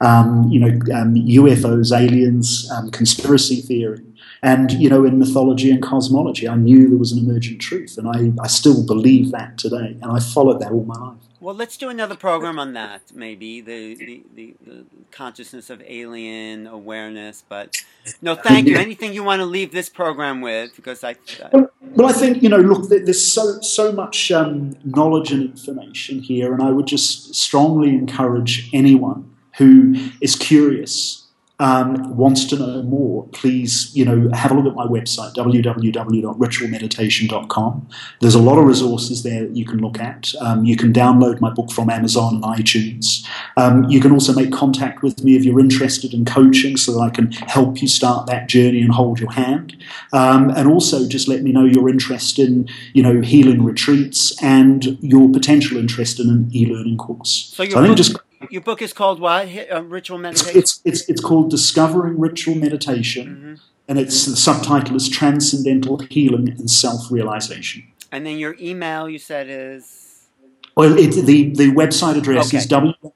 S1: UFOs, aliens, conspiracy theory. And, in mythology and cosmology, I knew there was an emergent truth, and I still believe that today, and I followed that all my life.
S2: Well, let's do another program on that, maybe, the consciousness of alien awareness. But, no, thank you. Anything you want to leave this program with? Because
S1: Well, I think, look, there's so much knowledge and information here, and I would just strongly encourage anyone who is curious wants to know more, please, have a look at my website, www.ritualmeditation.com. There's a lot of resources there that you can look at. You can download my book from Amazon and iTunes. You can also make contact with me if you're interested in coaching so that I can help you start that journey and hold your hand. And also just let me know your interest in, healing retreats and your potential interest in an e-learning course.
S2: So your book is called what? Ritual Meditation?
S1: It's called Discovering Ritual Meditation, and the subtitle is Transcendental Healing and Self-Realization.
S2: And then your email, you said, is?
S1: Well, the website address is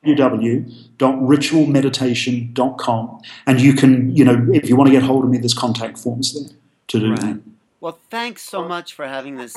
S1: www.ritualmeditation.com, and you can, if you want to get hold of me, there's contact forms there to do that.
S2: Well, thanks so much for having this,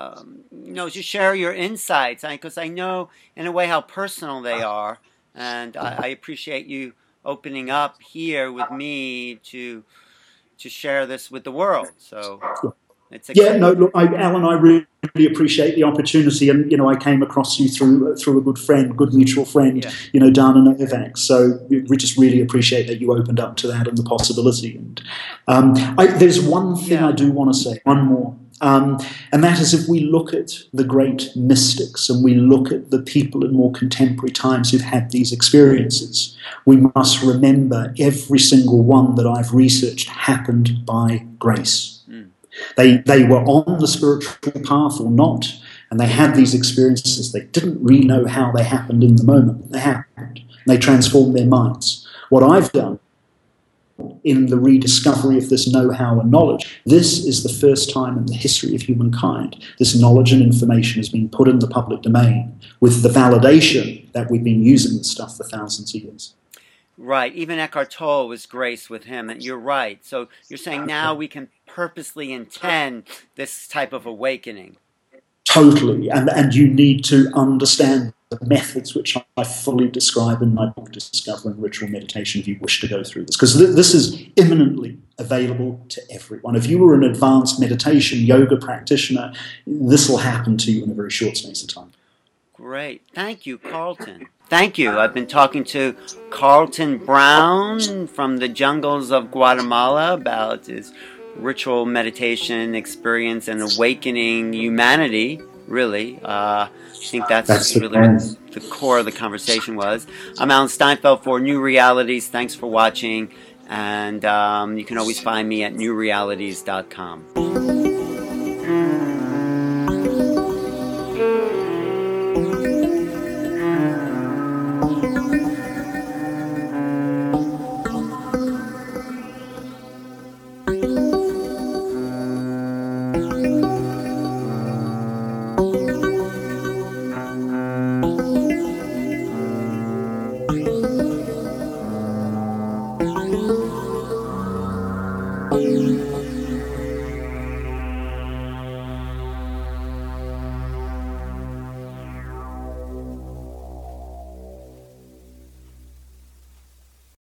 S2: to share your insights, because I know in a way how personal they are. And I appreciate you opening up here with me to share this with the world. So it's exciting.
S1: Look, Alan, I really appreciate the opportunity, and I came across you through a good mutual friend, Dana Novak. So we just really appreciate that you opened up to that and the possibility. And there's one thing I do want to say, one more. And that is, if we look at the great mystics and we look at the people in more contemporary times who've had these experiences, we must remember every single one that I've researched happened by grace. They were on the spiritual path or not, and they had these experiences. They didn't really know how they happened in the moment. They happened. They transformed their minds. What I've done in the rediscovery of this know-how and knowledge, this is the first time in the history of humankind this knowledge and information has been put in the public domain with the validation that we've been using this stuff for thousands of years.
S2: Right. Even Eckhart Tolle was grace with him, and you're right. So you're saying now we can purposely intend this type of awakening.
S1: Totally. And you need to understand the methods which I fully describe in my book, Discovering Ritual Meditation, if you wish to go through this. Because this is imminently available to everyone. If you were an advanced meditation yoga practitioner, this will happen to you in a very short space of time.
S2: Great. Thank you, Carlton. Thank you. I've been talking to Carlton Brown from the jungles of Guatemala about his ritual meditation experience and awakening humanity, really. I think that's really what the core of the conversation was. I'm Alan Steinfeld for New Realities. Thanks for watching. And you can always find me at newrealities.com.